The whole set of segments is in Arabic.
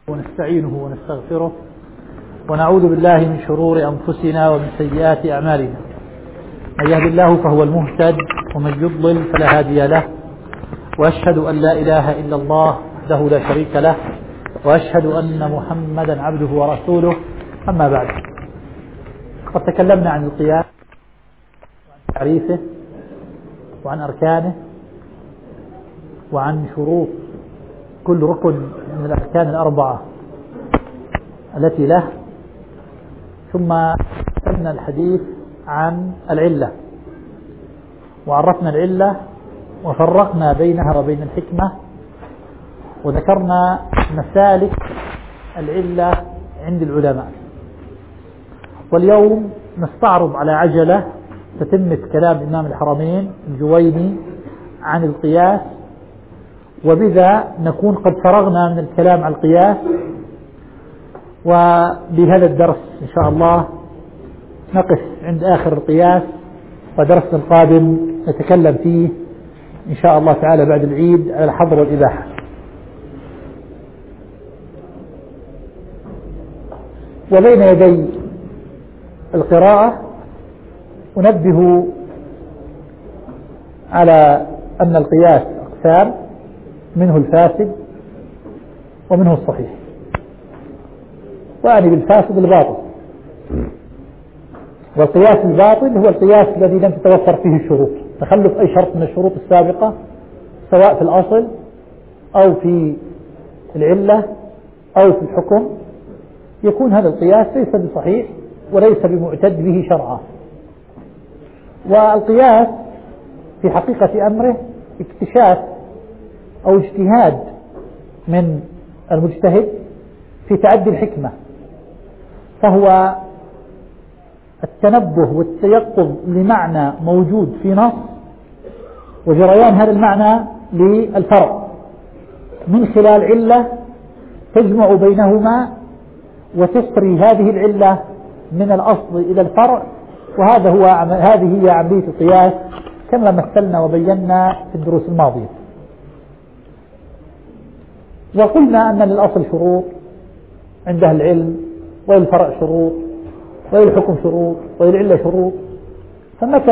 ونستعينه ونستغفره ونعوذ بالله من شرور أنفسنا ومن سيئات أعمالنا. من يهد الله فهو المهتد ومن يضلل فلا هادي له، وأشهد أن لا إله إلا الله وحده لا شريك له، وأشهد أن محمدا عبده ورسوله. أما بعد، قد تكلمنا عن القياس وعن تعريفه وعن أركانه وعن شروط كل ركن من الأركان الأربعة التي له، ثم بدأنا الحديث عن العلة وعرفنا العلة وفرقنا بينها وبين الحكمة، وذكرنا مسالك العلة عند العلماء. واليوم نستعرض على عجلة تتمة كلام إمام الحرمين الجويني عن القياس، وبذا نكون قد فرغنا من الكلام على القياس. وبهذا الدرس إن شاء الله نقف عند آخر القياس، ودرسنا القادم نتكلم فيه إن شاء الله تعالى بعد العيد على الحظر والإباحة. وبين يدي القراءة أنبه على أن القياس أقسام، منه الفاسد ومنه الصحيح. وأعني بالفاسد الباطل، والقياس الباطل هو القياس الذي لم تتوفر فيه الشروط، تخلف أي شرط من الشروط السابقة سواء في الأصل أو في العلة أو في الحكم، يكون هذا القياس ليس بصحيح وليس بمعتد به شرعا. والقياس في حقيقة أمره اكتشاف أو اجتهاد من المجتهد في تعدي الحكمة، فهو التنبه والتيقظ لمعنى موجود في نص وجريان هذا المعنى للفرع من خلال علة تجمع بينهما وتسري هذه العلة من الأصل إلى الفرع. هذه هي عملية القياس كما مثلنا وبينا في الدروس الماضية. وقلنا أن للأصل شروط عند أهل العلم، وللفرع شروط، وللحكم شروط، وللعلة شروط. فمتى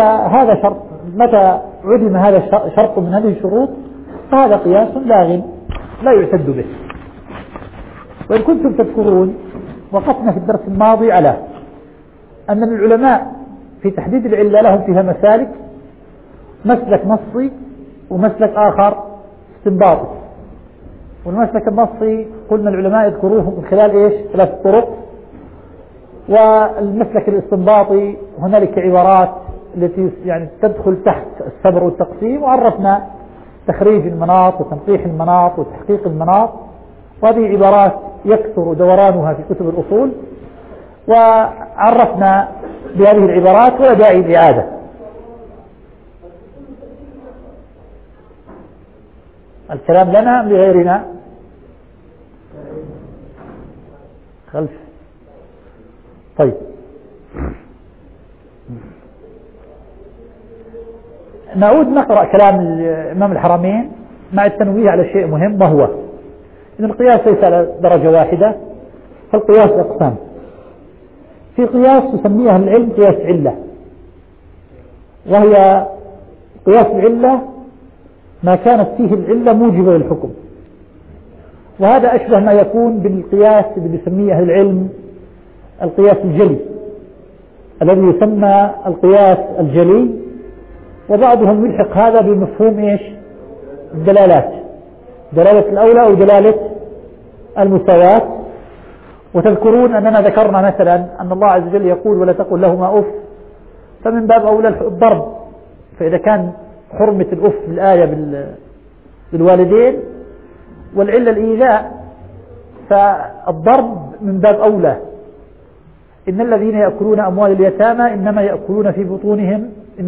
عدم هذا شرط من هذه الشروط فهذا قياس لاغ لا يعتد به. وإن كنتم تذكرون وقفنا في الدرس الماضي على أن العلماء في تحديد العلة لهم فيها مسلك نصي ومسلك آخر استنباطي. والمسلك النصي قلنا العلماء يذكروه من خلال ثلاث طرق. والمسلك الاستنباطي هنالك عبارات التي تدخل تحت السبر والتقسيم، وعرفنا تخريج المناط وتنقيح المناط وتحقيق المناط، وهذه عبارات يكثر دورانها في كتب الأصول، وعرفنا بهذه العبارات ولا داعي للإعادة. الكلام لنا أم لغيرنا؟ خلف. طيب، نعود نقرأ كلام الإمام الحرمين مع التنويه على شيء مهم، وهو إن القياس ليس على درجة واحدة، فالقياس أقسام. في قياس يسميها العلم قياس علة، وهي قياس العلة ما كانت فيه العلة موجبة للحكم، وهذا أشبه ما يكون بالقياس اللي بيسميه أهل العلم القياس الجلي، الذي يسمى القياس الجلي. وبعضهم يلحق هذا بمفهوم الدلالات، دلالة الأولى أو دلالة المساواة. وتذكرون أننا ذكرنا مثلا أن الله عز وجل يقول ولا تقل لهما أف، فمن باب أولى الضرب. فإذا كان حرمة الأف بالآية بالوالدين والعلة الإيذاء، فالضرب من باب أولى. إن الذين يأكلون أموال اليتامى إنما يأكلون في بطونهم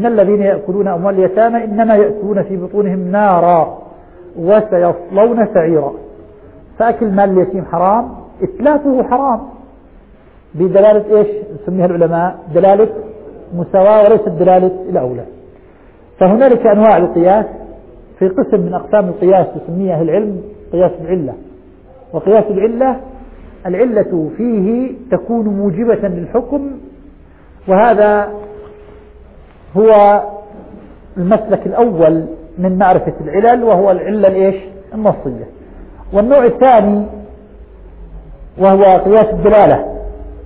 نارا وسيصلون سعيرا. فأكل مال اليتيم حرام، إتلافه حرام، بدلالة نسميها العلماء دلالة مساواة وليست دلالة الأولى. فهنالك أنواع القياس. في قسم من أقسام القياس يسميه أهل العلم قياس العلة، وقياس العلة العلة فيه تكون موجبة للحكم، وهذا هو المسلك الأول من معرفة العلل، وهو العلة النصية. والنوع الثاني وهو قياس الدلالة.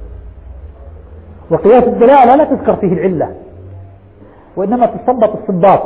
وقياس الدلالة لا تذكر فيه العلة، وإنما تستنبط استنباط،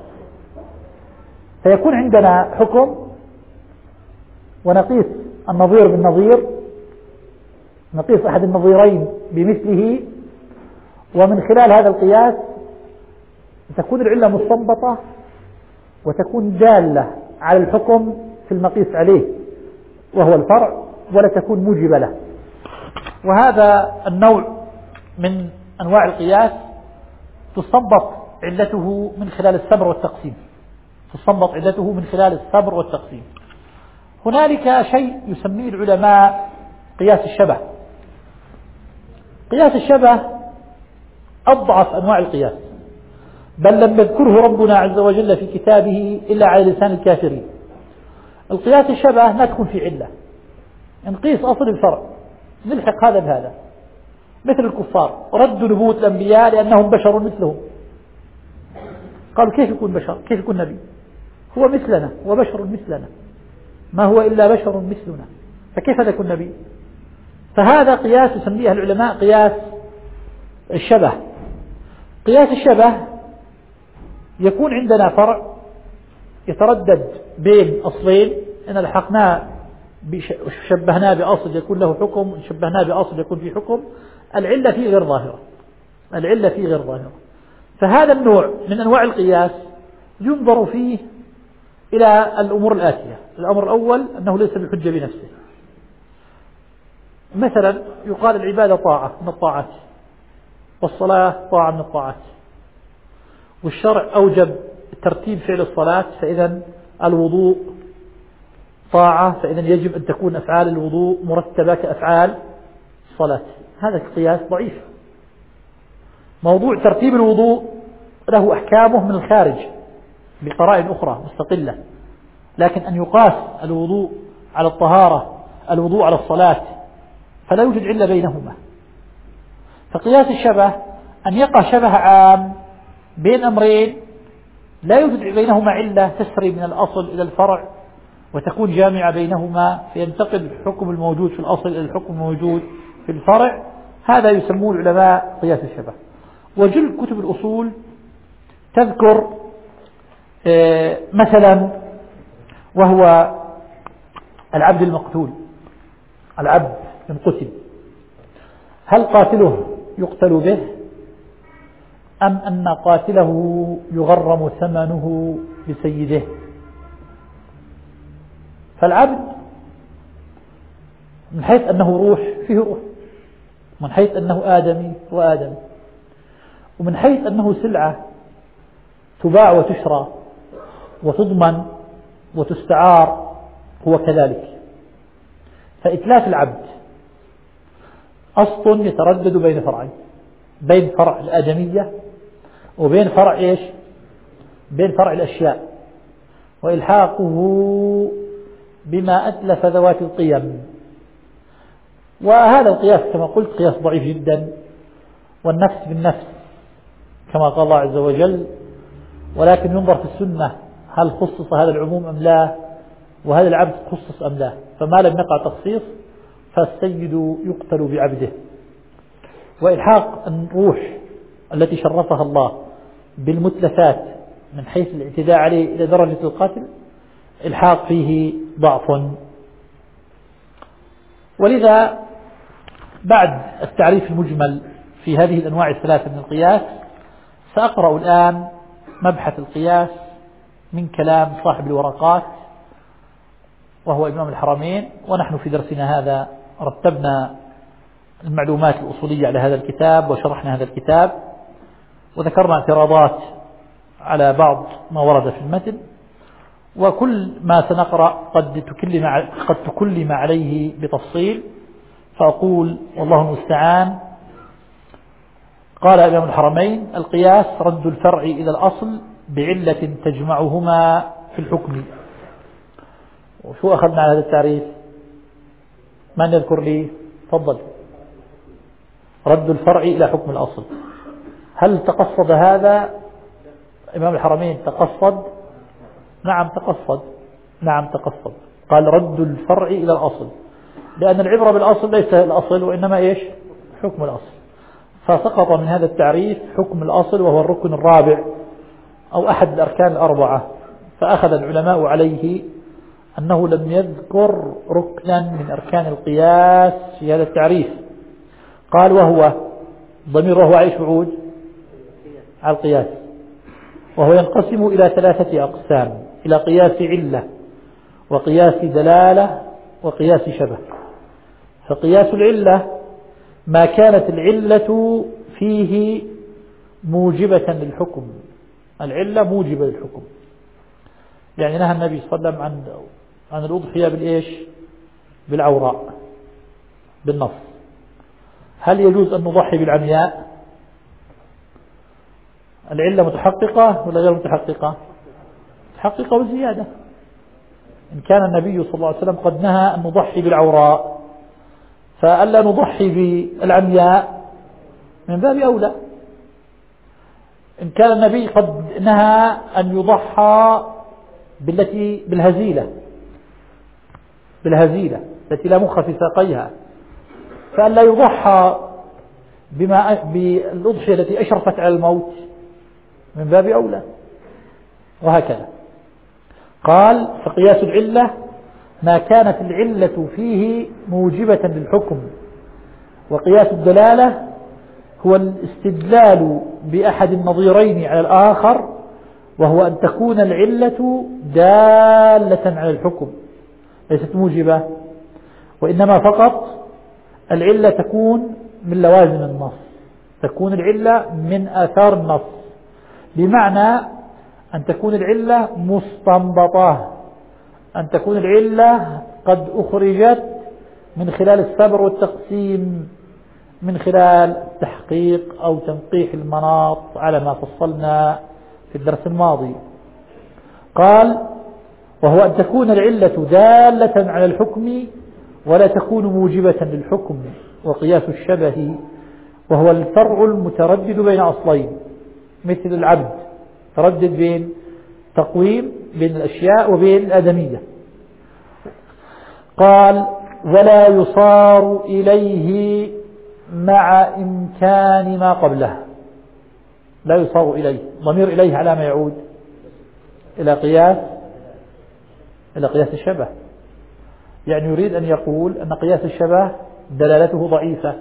فيكون عندنا حكم ونقيس النظير بالنظير، نقيس أحد النظيرين بمثله، ومن خلال هذا القياس تكون العلة مستنبطة وتكون دالة على الحكم في المقيس عليه وهو الفرع، ولا تكون موجبة له. وهذا النوع من أنواع القياس تستنبط علته من خلال السبر والتقسيم. تستنبط علته من خلال السبر والتقسيم. هنالك شيء يسميه العلماء قياس الشبه. قياس الشبه أضعف أنواع القياس، بل لم يذكره ربنا عز وجل في كتابه إلا على لسان الكافرين. القياس الشبه ما تكون في علة، نقيس أصل الفرع نلحق هذا بهذا، مثل الكفار ردوا نبوة الأنبياء لأنهم بشر مثلهم. قالوا كيف يكون بشر؟ كيف يكون نبي؟ هو مثلنا وبشر مثلنا، ما هو إلا بشر مثلنا، فكيف هذا يكون نبي؟ فهذا قياس يسميه العلماء قياس الشبه. قياس الشبه يكون عندنا فرع يتردد بين أصلين، إن لحقناه شبهناه بأصل يكون له حكم، شبهناه بأصل يكون فيه حكم، العلة فيه غير ظاهرة، العلة فيه غير ظاهرة. فهذا النوع من أنواع القياس ينظر فيه إلى الأمور الآتية. الأمر الأول أنه ليس بحجة بنفسه. مثلا يقال العبادة طاعة من الطاعات، والصلاة طاعة من الطاعات، والشرع أوجب ترتيب فعل الصلاة، فإذا الوضوء طاعة، فإذا يجب أن تكون أفعال الوضوء مرتبة كأفعال الصلاة. هذا قياس ضعيف. موضوع ترتيب الوضوء له أحكامه من الخارج بقرائن أخرى مستقلة، لكن أن يقاس الوضوء على الطهارة، الوضوء على الصلاة، فلا يوجد علة بينهما. فقياس الشبه أن يقع شبه عام بين أمرين لا يوجد بينهما علة تسري من الأصل إلى الفرع وتكون جامعة بينهما، فينتقل الحكم الموجود في الأصل إلى الحكم الموجود في الفرع. هذا يسموه العلماء قياس الشبه. وجل كتب الأصول تذكر مثلا وهو العبد المقتول. العبد ينقتل، هل قاتله يقتل به أم أن قاتله يغرم ثمنه لسيده؟ فالعبد من حيث أنه روح فيه روح، من حيث أنه آدمي هو آدمي، ومن حيث أنه سلعة تباع وتشرى وتضمن وتستعار هو كذلك. فإتلاف العبد أصل يتردد بين فرعين، بين فرع الآدمية وبين فرع بين فرع الأشياء، وإلحاقه بما أتلف ذوات القيم. وهذا القياس كما قلت قياس ضعيف جدا، والنفس بالنفس كما قال الله عز وجل، ولكن ينظر في السنة هل خصص هذا العموم أم لا، وهذا العبد خصص أم لا. فما لم يقع تخصيص فالسيد يقتل بعبده. وإلحاق الروح التي شرفها الله بالمتلفات من حيث الاعتداء عليه إلى درجة القتل إلحاق فيه ضعف. ولذا بعد التعريف المجمل في هذه الأنواع الثلاثة من القياس سأقرأ الآن مبحث القياس من كلام صاحب الورقات وهو إمام الحرمين. ونحن في درسنا هذا رتبنا المعلومات الأصولية على هذا الكتاب وشرحنا هذا الكتاب وذكرنا اعتراضات على بعض ما ورد في المتن، وكل ما سنقرأ قد تكلم عليه بتفصيل، فأقول والله المستعان. قال إمام الحرمين: القياس رد الفرع إلى الأصل بعلة تجمعهما في الحكم. وشو أخذنا على هذا التعريف؟ من يذكر لي؟ تفضل. رد الفرع إلى حكم الأصل. هل تقصد هذا إمام الحرمين؟ تقصد؟ نعم تقصد، نعم تقصد. قال رد الفرع إلى الأصل، لأن العبرة بالأصل ليس الأصل وإنما إيش؟ حكم الأصل. فسقط من هذا التعريف حكم الأصل وهو الركن الرابع أو أحد الأركان الأربعة. فأخذ العلماء عليه أنه لم يذكر ركنا من أركان القياس في هذا التعريف. قال وهو ضمير، وهو عيش بعود على القياس، وهو ينقسم إلى 3 أقسام: إلى قياس علة، وقياس دلالة، وقياس شبه. فقياس العلة ما كانت العلة فيه موجبة للحكم. العلة موجبة للحكم، يعني نهى النبي صلى الله عليه وسلم عن الأضحية بالإيش؟ بالعوراء بالنص. هل يجوز أن نضحي بالعمياء؟ العلة متحققة ولا غير متحققة؟ متحققة وزيادة. إن كان النبي صلى الله عليه وسلم قد نهى أن نضحي بالعوراء، فألا نضحي بالعمياء من باب أولى. إن كان النبي قد نهى أن يضحى بالهزيلة التي لا مخ في ساقيها، فألا يضحى بالأضحية التي أشرفت على الموت من باب أولى، وهكذا. قال فقياس العلة ما كانت العلة فيه موجبة للحكم. وقياس الدلالة هو الاستدلال بأحد النظيرين على الآخر، وهو أن تكون العلة دالة على الحكم ليست موجبة، وإنما فقط العلة تكون من لوازم النص، تكون العلة من آثار النص، بمعنى أن تكون العلة مستنبطة، أن تكون العلة قد أخرجت من خلال السبر والتقسيم، من خلال التحقيق أو تنقيح المناط على ما فصلنا في الدرس الماضي. قال وهو أن تكون العلة دالة على الحكم ولا تكون موجبة للحكم. وقياس الشبه وهو الفرع المتردد بين أصلين، مثل العبد تردد بين تقويم بين الأشياء وبين الآدمية. قال ولا يصار إليه مع إمكان ما قبله. لا يصار إليه، ضمير إليه على ما يعود؟ إلى قياس الشبه. يعني يريد أن يقول أن قياس الشبه دلالته ضعيفة،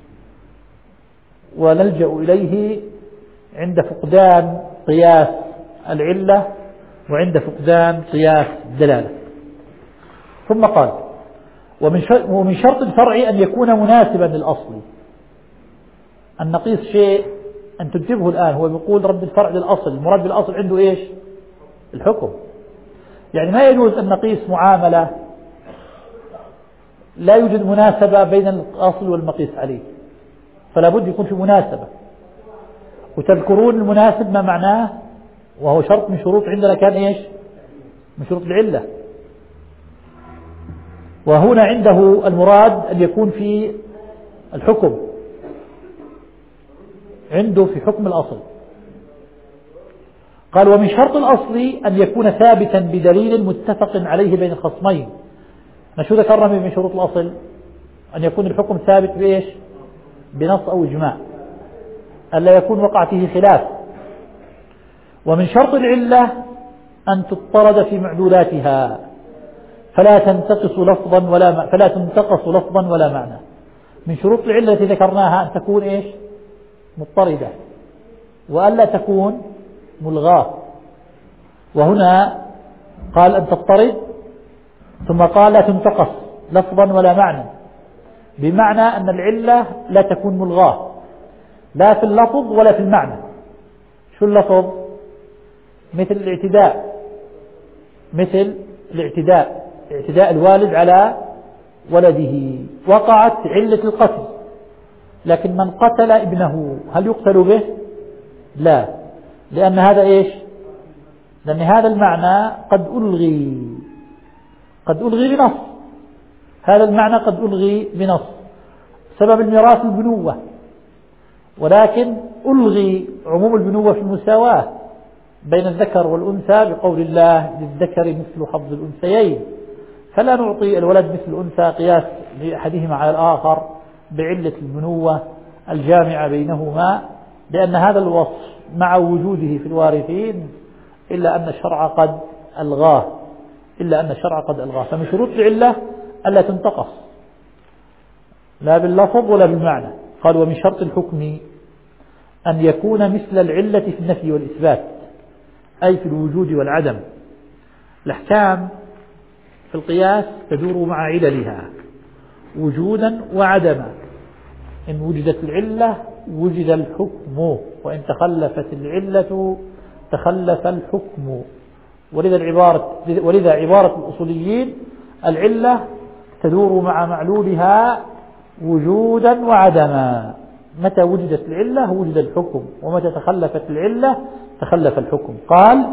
ونلجأ إليه عند فقدان قياس العلة وعند فقدان قياس الدلالة. ثم قال ومن شرط الفرع أن يكون مناسبا للأصل. أن نقيس شيء، أن تنتبهوا الآن، هو يقول رد الفرع للأصل، المراد بالأصل عنده إيش؟ الحكم. يعني ما يجوز أن نقيس معاملة لا يوجد مناسبة بين الأصل والمقيس عليه، فلا بد يكون في مناسبة. وتذكرون المناسب ما معناه، وهو شرط من شروط عندنا كان إيش؟ من شروط العلة. وهنا عنده المراد أن يكون في الحكم، عنده في حكم الأصل. قال ومن شرط الأصل أن يكون ثابتا بدليل متفق عليه بين الخصمين. شو ذكرنا من شروط الأصل؟ أن يكون الحكم ثابت بإيش؟ بنص أو إجماع، ألا يكون وقع فيه خلاف. ومن شرط العلة أن تضطرد في معدولاتها، فلا تنتقص لفظا ولا معنى. من شروط العلة التي ذكرناها أن تكون إيش؟ مضطردة، وألا تكون ملغاة. وهنا قال أن تضطرد، ثم قال لا تنتقص لفظا ولا معنى، بمعنى أن العلة لا تكون ملغاة لا في اللفظ ولا في المعنى. شو اللفظ؟ مثل الاعتداء الوالد على ولده، وقعت علة القتل، لكن من قتل ابنه هل يقتل به؟ لا، لأن هذا إيش؟ لأن هذا المعنى قد ألغي بنص، هذا المعنى قد ألغي بنص. سبب الميراث البنوة، ولكن ألغي عموم البنوة في المساواة بين الذكر والأنثى بقول الله للذكر مثل حظ الأنثيين، فلا نعطي الولد مثل الأنثى قياس لأحدهما على الآخر بعلة البنوة الجامعة بينهما، لأن هذا الوصف مع وجوده في الوارثين إلا أن الشرع قد ألغاه، فمن شروط العلة ألا تنتقص لا باللفظ ولا بالمعنى. قال ومن شرط الحكم أن يكون مثل العلة في النفي والإثبات، أي في الوجود والعدم. الأحكام في القياس تدور مع عللها وجودا وعدما، إن وجدت العلة وجد الحكم، وإن تخلفت العلة تخلف الحكم. ولذا عبارة الأصوليين العلة تدور مع معلولها وجودا وعدما، متى وجدت العلة وجد الحكم، ومتى تخلفت العلة تخلف الحكم. قال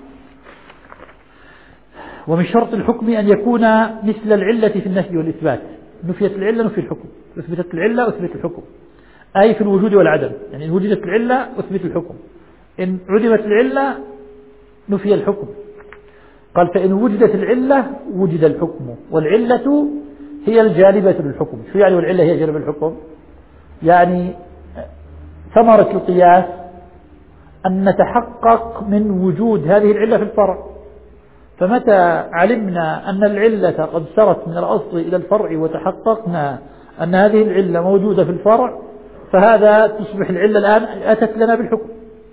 ومن شرط الحكم أن يكون مثل العلة في النفي والإثبات، نفيت العلة نفي الحكم، أثبتت العلة أثبت الحكم، أي في الوجود والعدم، يعني إن وجدت العلة أثبت الحكم، إن عدمت العلة نفي الحكم. قال فإن وجدت العلة وجد الحكم، والعلة هي الجالبة للحكم. شو يعني والعلة هي جالبة للحكم؟ يعني ثمرة القياس أن نتحقق من وجود هذه العلة في الفرع، فمتى علمنا أن العلة قد سرت من الأصل إلى الفرع وتحققنا أن هذه العلة موجودة في الفرع، فهذا تصبح العلة الآن أتت لنا بالحكم.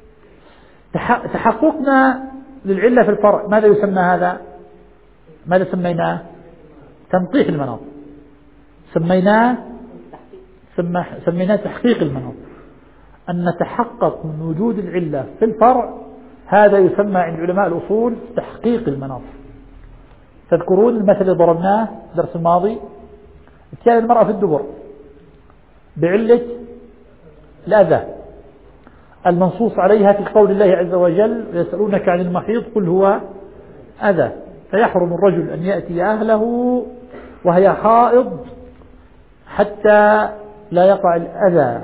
تحققنا للعلة في الفرع ماذا يسمى هذا؟ ماذا سميناه؟ تنقيح المناط، سميناه تحقيق المناط. أن نتحقق من وجود العلة في الفرع، هذا يسمى عند علماء الأصول تحقيق المناط. تذكرون المثل اللي ضربناه الدرس الماضي، اتيان المرأة في الدبر بعلة الأذى المنصوص عليها في قول الله عز وجل يسألونك عن المحيض قل هو أذى، فيحرم الرجل أن يأتي أهله وهي حائض حتى لا يقع الأذى.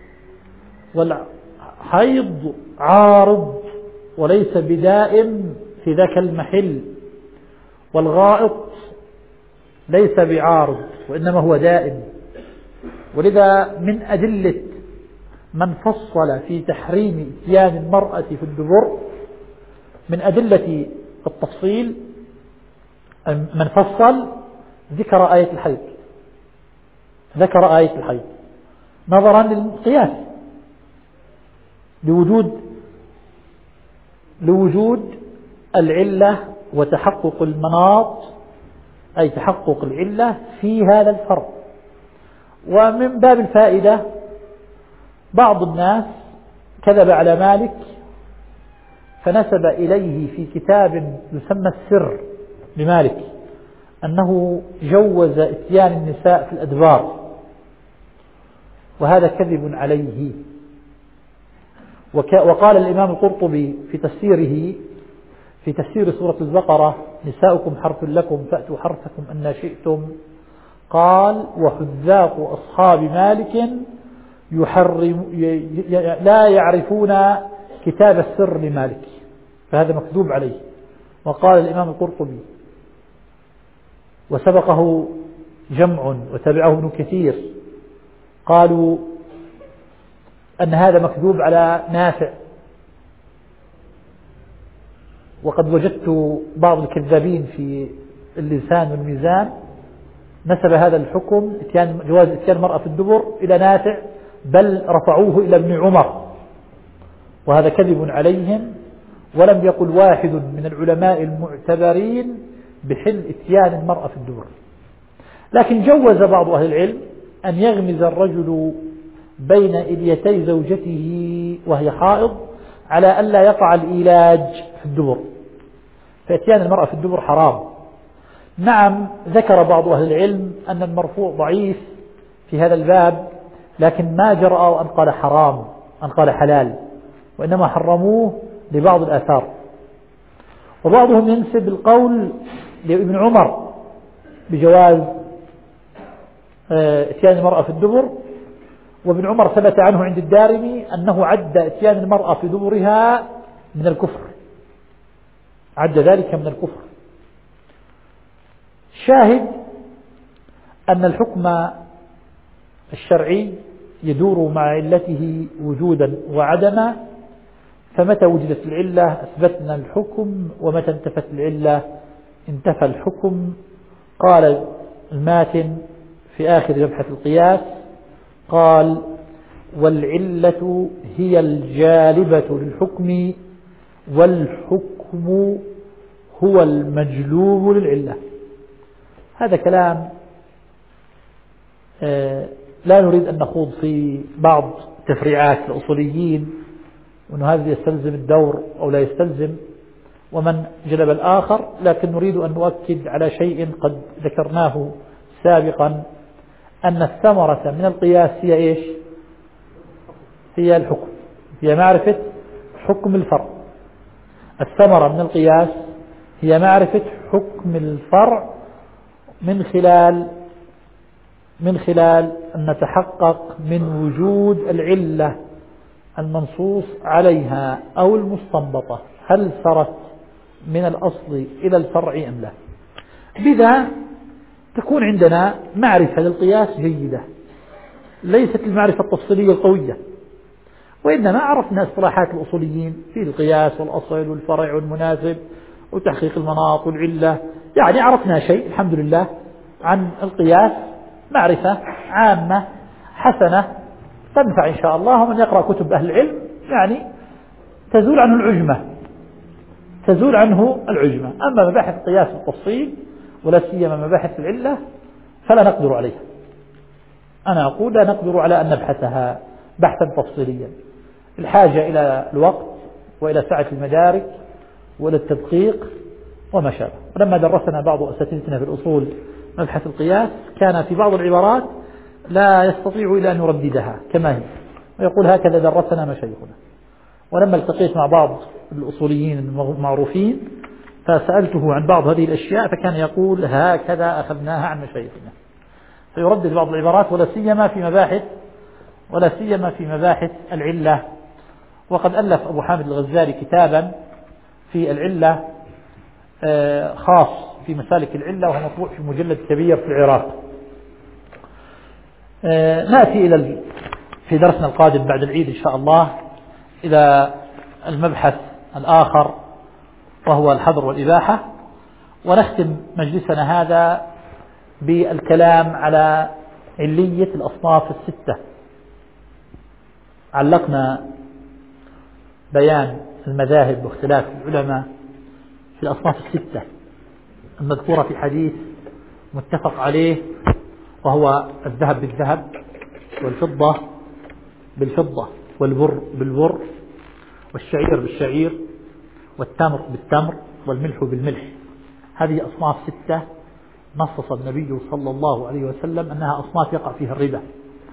والحيض عارض وليس بدائم في ذاك المحل، والغائط ليس بعارض وإنما هو دائم. ولذا من أدلة من فصل في تحريم اتيان المرأة في الدبر، من أدلة التفصيل من فصل ذكر آية الحيض نظرا للقياس لوجود العلة وتحقق المناط، أي تحقق العلة في هذا الفرع. ومن باب الفائدة بعض الناس كذب على مالك فنسب إليه في كتاب يسمى السر لمالك أنه جوز اتيان النساء في الأدبار، وهذا كذب عليه. وقال الإمام القرطبي في تفسير سورة البقرة نساؤكم حرث لكم فأتوا حرثكم أن شئتم، قال وحذاق أصحاب مالك لا يعرفون كتاب السر لمالك، فهذا مكذوب عليه. وقال الإمام القرطبي وسبقه جمع وتبعه ابن كثير قالوا أن هذا مكذوب على نافع، وقد وجدت بعض الكذابين في اللسان والميزان نسب هذا الحكم جواز اتيان المرأة في الدبر إلى نافع، بل رفعوه إلى ابن عمر، وهذا كذب عليهم. ولم يقل واحد من العلماء المعتبرين بحل اتيان المرأة في الدبر. لكن جوز بعض أهل العلم أن يغمز الرجل بين إليتي زوجته وهي حائض على ألا يقع الإيلاج في الدبر، فاتيان المرأة في الدبر حرام. نعم ذكر بعض أهل العلم أن المرفوع ضعيف في هذا الباب، لكن ما جرأوا أن قال حرام أن قال حلال، وإنما حرموه لبعض الآثار. وبعضهم ينسب القول لابن عمر بجواز اتيان المرأة في الدبر. وابن عمر ثبت عنه عند الدارمي أنه عد اتيان المرأة في دبرها من الكفر، عد ذلك من الكفر. شاهد أن الحكم الشرعي يدور مع علته وجودا وعدما، فمتى وجدت العلة أثبتنا الحكم، ومتى انتفت العلة انتفى الحكم. قال الماتن في آخر مبحث القياس، قال: والعلة هي الجالبة للحكم، والحكم هو المجلوب للعلة. هذا كلام لا نريد أن نخوض في بعض تفريعات الأصوليين، وأن هذا يستلزم الدور أو لا يستلزم، ومن جلب الآخر، لكن نريد أن نؤكد على شيء قد ذكرناه سابقا، أن الثمرة من القياس هي إيش؟ هي الحكم، هي معرفة حكم الفرع. الثمرة من القياس هي معرفة حكم الفرع من خلال أن نتحقق من وجود العلة المنصوص عليها أو المستنبطة، هل سرت من الأصل إلى الفرع أم لا. بذا تكون عندنا معرفة للقياس جيدة، ليست المعرفة التفصيلية القوية، وإنما عرفنا اصطلاحات الأصوليين في القياس والأصل والفرع والمناسب وتحقيق المناط والعلة، يعني عرفنا شيء الحمد لله عن القياس، معرفة عامة حسنة تنفع إن شاء الله. ومن يقرأ كتب أهل العلم يعني تزول عنه العجمة. أما مباحث القياس والتفصيل ولا سيما مباحث العلة فلا نقدر عليها. أنا أقول لا نقدر على أن نبحثها بحثا تفصيليا، الحاجة إلى الوقت وإلى سعة المدارك وإلى التدقيق وما شابه. ولما درسنا بعض أساتذتنا في الأصول مبحث القياس كان في بعض العبارات لا يستطيع إلى أن يرددها كما هي، ويقول هكذا درسنا مشايخنا. ولما التقيت مع بعض الأصوليين المعروفين فسألته عن بعض هذه الأشياء فكان يقول هكذا أخذناها عن مشايخنا، فيردد بعض العبارات ولا سيما في مباحث العلة. وقد ألف أبو حامد الغزالي كتابا في العلة خاص في مسالك العلة، وهو مطبوع في مجلد كبير في العراق. نأتي في درسنا القادم بعد العيد إن شاء الله إلى المبحث الآخر وهو الحظر والإباحة، ونختم مجلسنا هذا بالكلام على علية الأصناف الستة. علقنا بيان المذاهب واختلاف العلماء في الأصناف الستة المذكورة في حديث متفق عليه، وهو الذهب بالذهب، والفضة بالفضة، والبر بالبر، والشعير بالشعير، والتمر بالتمر، والملح بالملح. هذه أصناف ستة نصص النبي صلى الله عليه وسلم أنها أصناف يقع فيها الربا.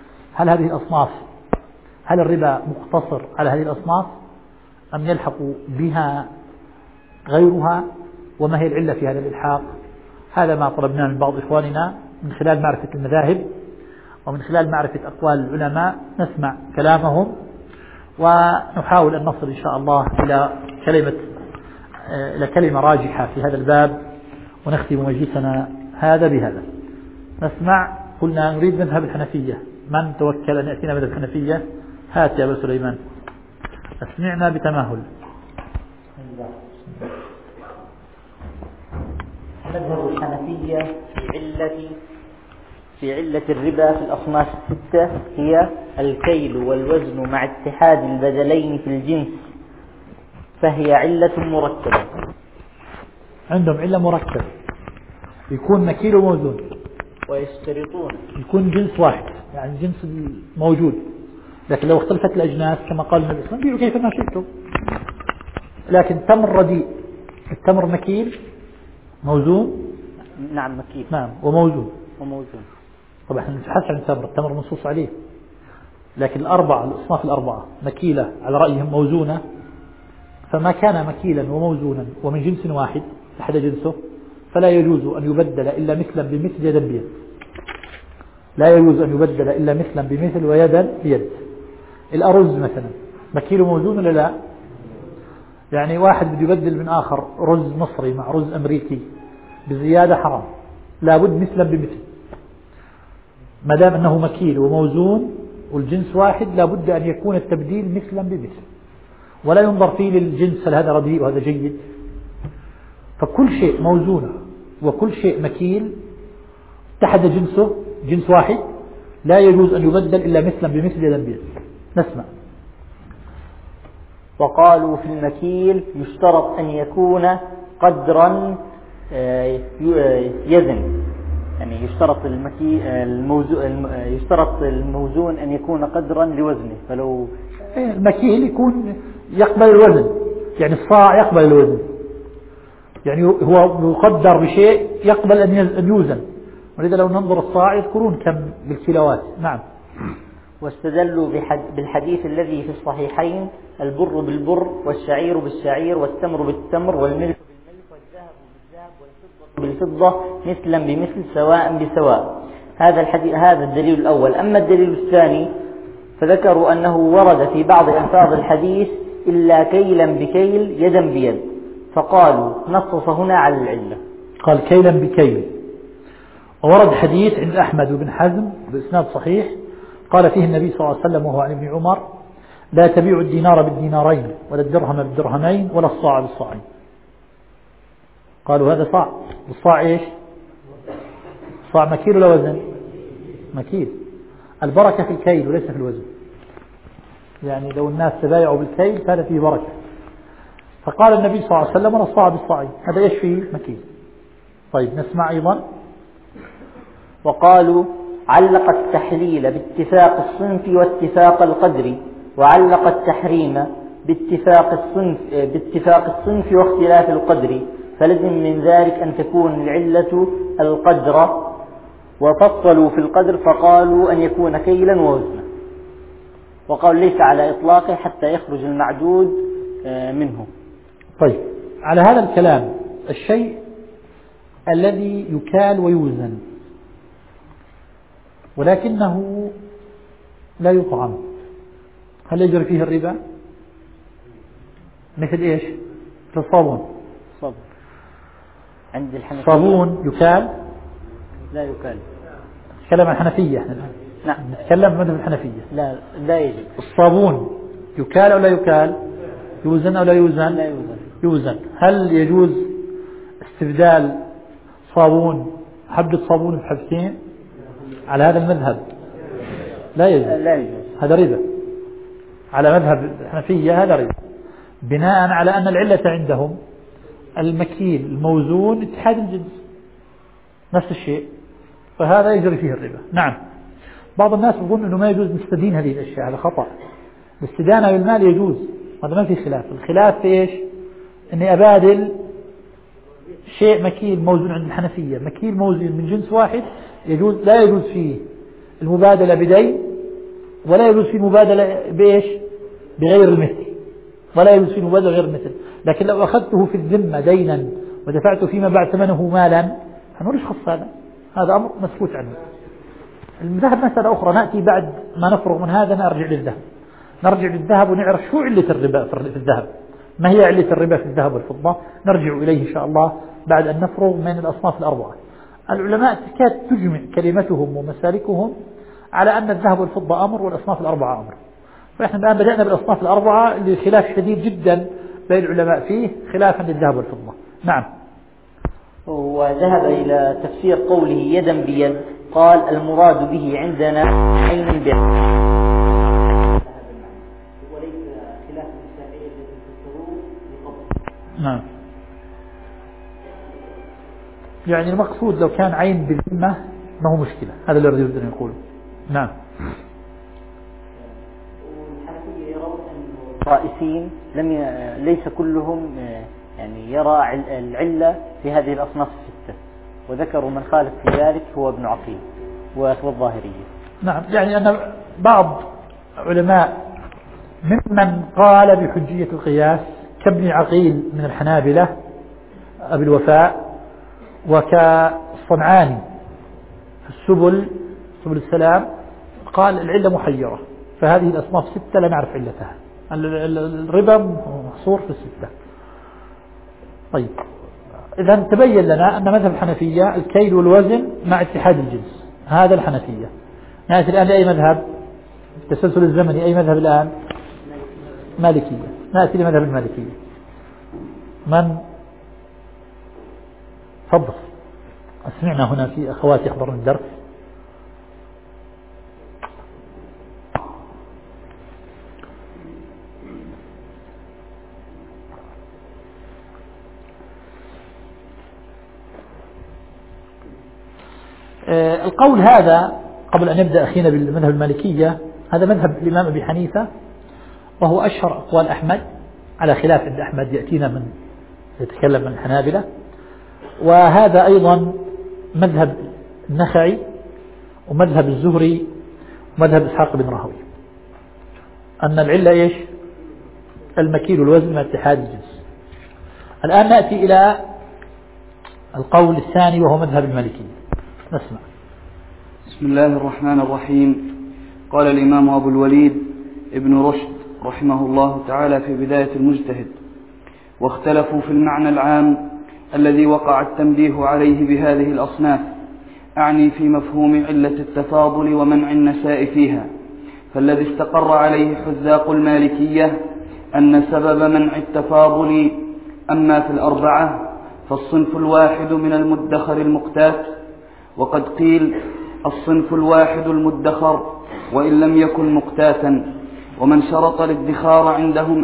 هل الربا مقتصر على هذه الأصناف أم يلحق بها غيرها؟ وما هي العلة في هذا الإلحاق؟ هذا ما طلبناه من بعض إخواننا من خلال معرفة المذاهب ومن خلال معرفة أقوال العلماء، نسمع كلامهم ونحاول أن نصل إن شاء الله إلى كلمة راجحة في هذا الباب، ونختم مجلسنا هذا بهذا. نسمع. قلنا نريد مذهب الحنفية، من توكل أن يأتينا مذهب الحنفية؟ هات يا أبا سليمان، أسمعنا بتماهل. مذهب الحنفية في علة الربا في الأصناف الستة هي الكيل والوزن مع اتحاد البدلين في الجنس، فهي علة مركبة. عندهم علة مركبة، يكون مكيل وموزون، ويشترطون يكون جنس واحد، يعني جنس موجود، لكن لو اختلفت الأجناس كما قال النبي صلى الله عليه وسلم بيعوا كيف ما شئتم. لكن تمر رديء، التمر مكيل موزون. نعم مكيل، نعم، وموزون. طبعا احنا نبحث عن التمر منصوص عليه، لكن الأصناف الأربعة مكيلة على رأيهم موزونة، فما كان مكيلا وموزونا ومن جنس واحد لحد جنسه فلا يجوز أن يبدل إلا مثلا بمثل يدا بيد. لا يجوز أن يبدل إلا مثلا بمثل ويدا بيد. الأرز مثلا مكيل وموزون ولا لا؟ يعني واحد بده يبدل من آخر رز مصري مع رز أمريكي بزيادة حرام، لابد مثلا بمثل. ما دام أنه مكيل وموزون والجنس واحد لابد أن يكون التبديل مثلا بمثل، ولا ينظر فيه للجنس هل هذا رديء وهذا جيد. فكل شيء موزون وكل شيء مكيل اتحد جنسه جنس واحد لا يجوز أن يبدل إلا مثلا بمثل يدا بيد. نسمع. وقالوا في المكيل يشترط أن يكون قدرا يزن، يعني يشترط يشترط الموزون أن يكون قدرا لوزنه. فلو المكيل يكون يقبل الوزن، يعني الصاع يقبل الوزن، يعني هو يقدر بشيء يقبل أن يوزن، ولذا لو ننظر الصاع يذكرون كم بالكيلوات. نعم. واستدلوا بالحديث الذي في الصحيحين: البر بالبر والشعير بالشعير والتمر بالتمر والملك بالملك والذهب بالذهب والفضة بالفضة مثلا بمثل سواء بسواء. هذا الدليل الأول. أما الدليل الثاني فذكروا أنه ورد في بعض ألفاظ الحديث إلا كيلا بكيل يدا بيد، فقالوا نصص هنا على العلة. قال كيلا بكيل. وورد حديث عند أحمد وابن حزم بإسناد صحيح قال فيه النبي صلى الله عليه وسلم وهو عن ابن عمر: لا تبيع الدينار بالدينارين ولا الدرهم بالدرهمين ولا الصاع بالصاعين. قالوا هذا صاع، الصاع إيش؟ صاع مكيل ولا وزن؟ مكيل. البركة في الكيل وليس في الوزن، يعني لو الناس تبايعوا بالكيل كان فيه بركة. فقال النبي صلى الله عليه وسلم: ولا الصاع بالصاعين. هذا إيش فيه؟ مكيل. طيب نسمع أيضا. وقالوا علق التحليل باتفاق الصنف واتفاق القدر، وعلق التحريم باتفاق الصنف واختلاف القدر، فلزم من ذلك أن تكون العلة القدر، وفصلوا في القدر فقالوا أن يكون كيلا ووزنا، وقالوا ليس على إطلاقه حتى يخرج المعدود منه. طيب على هذا الكلام الشيء الذي يكال ويوزن ولكنه لا يطعم هل يجري فيه الربا؟ مثل إيش؟ مثل الصابون. عند الحنفية صابون يكال؟ لا يكال. نتكلم عن الحنفية احنا الآن. نعم. نتكلم عن مذهب الحنفية. لا يجب. الصابون يكال أو لا يكال؟ يوزن أو لا يوزن؟ لا يوزن. يوزن. هل يجوز استبدال صابون حبة صابون بحبتين على هذا المذهب؟ لا يجوز. لا يجوز. هذا ربا على مذهب الحنفية، هذا ربا بناء على أن العلة عندهم المكيل الموزون اتحاد الجنس نفس الشيء، فهذا يجري فيه الربا. نعم. بعض الناس يظن أنه ما يجوز نستدين هذه الأشياء، هذا خطأ. الاستدانة بالمال يجوز، هذا ما في خلاف. الخلاف في إيش؟ أني أبادل شيء مكيل موزون عند الحنفية مكيل موزون من جنس واحد يجوز، لا يجوز فيه المبادلة بدين، ولا يجوز فيه المبادلة بإيش؟ بغير المثل، ولا يجوز فيه المبادلة غير المثل. لكن لو أخذته في الذمة دينا ودفعت فيما بعد ثمنه مالا هنقول إيش خص هذا أمر مسكوت عنه. المذهب مسألة أخرى نأتي بعد ما نفرغ من هذا. نرجع للذهب ونعرف شو علة الربا في الذهب، ما هي علة الربا في الذهب والفضة، نرجع إليه إن شاء الله بعد أن نفرغ من الأصناف الأربعة. العلماء تكاد تجمع كلمتهم ومسالكهم على أن الذهب والفضة أمر والأصناف الأربعة أمر. فإحنا الآن بدأنا بالأصناف الأربعة اللي خلاف شديد جدا بين العلماء فيه خلافا للذهب والفضة. نعم. وذهب إلى تفسير قوله يدا بيد، قال المراد به عندنا عين بعين، وليس خلاف الشافعية التي تفسروه بقبض. نعم. يعني المقصود لو كان عين بالذمة ما هو مشكلة، هذا اللي يريد أن يقوله. نعم. والحنفية يرون أن الرائسين ليس كلهم يعني يرى العلة في هذه الأصناف الستة، وذكروا من خالف في ذلك هو ابن عقيل والظاهرية. نعم. يعني أن بعض علماء ممن قال بحجية القياس كابن عقيل من الحنابلة أبي الوفاء، وكالصنعاني في السبل سبل السلام قال العلة محيرة، فهذه الأصناف 6 لا نعرف علتها. الربا محصور في 6. طيب إذا تبين لنا أن مذهب الحنفية الكيل والوزن مع اتحاد الجنس، هذا الحنفية. نأتي الآن لأي مذهب؟ التسلسل الزمني أي مذهب الآن؟ مالكية. نأتي لمذهب المالكية. من تفضل، أسمعنا هنا في أخواتي يحضرون الدرس. القول هذا قبل أن نبدأ أخينا بالمذهب المالكية، هذا مذهب الإمام أبي حنيفة، وهو أشهر أقوال أحمد، على خلاف عند أحمد يأتينا من يتكلم من الحنابلة. وهذا أيضا مذهب النخعي ومذهب الزهري ومذهب إسحاق بن راهوي، أن العلة إيش؟ المكيل والوزن مع اتحاد الجنس. الآن نأتي إلى القول الثاني وهو مذهب المالكية، نسمع. بسم الله الرحمن الرحيم. قال الإمام أبو الوليد ابن رشد رحمه الله تعالى في بداية المجتهد: واختلفوا في المعنى العام الذي وقع التنبيه عليه بهذه الأصناف، أعني في مفهوم علة التفاضل ومنع النساء فيها. فالذي استقر عليه حذاق المالكية أن سبب منع التفاضل أما في الأربعة فالصنف الواحد من المدخر المقتات، وقد قيل الصنف الواحد المدخر وإن لم يكن مقتاتا، ومن شرط الادخار عندهم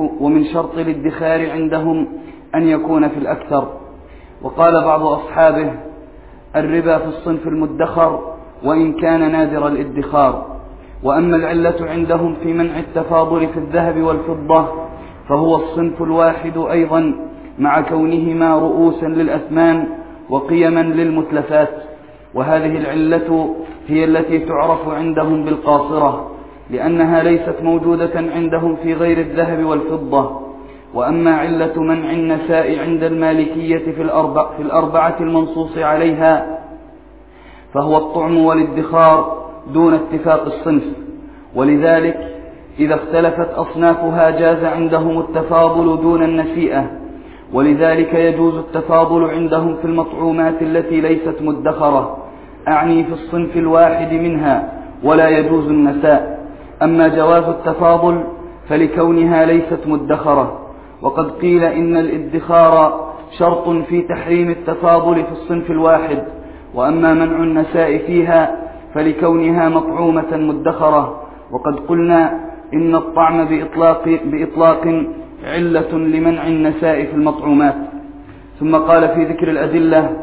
أن يكون في الأكثر. وقال بعض أصحابه: الربا في الصنف المدخر وإن كان نادر الادخار. وأما العلة عندهم في منع التفاضل في الذهب والفضة فهو الصنف الواحد أيضا، مع كونهما رؤوسا للأثمان وقيما للمتلفات. وهذه العلة هي التي تعرف عندهم بالقاصرة، لأنها ليست موجودة عندهم في غير الذهب والفضة. وأما علة منع النساء عند المالكية في الأربعة المنصوص عليها فهو الطعم والادخار دون اتفاق الصنف. ولذلك إذا اختلفت أصنافها جاز عندهم التفاضل دون النسيئة. ولذلك يجوز التفاضل عندهم في المطعومات التي ليست مدخرة، أعني في الصنف الواحد منها، ولا يجوز النساء. أما جواز التفاضل فلكونها ليست مدخرة. وقد قيل إن الادخار شرط في تحريم التفاضل في الصنف الواحد. وأما منع النساء فيها فلكونها مطعومة مدخرة. وقد قلنا إن الطعم بإطلاق علة لمنع النساء في المطعومات. ثم قال في ذكر الأدلة: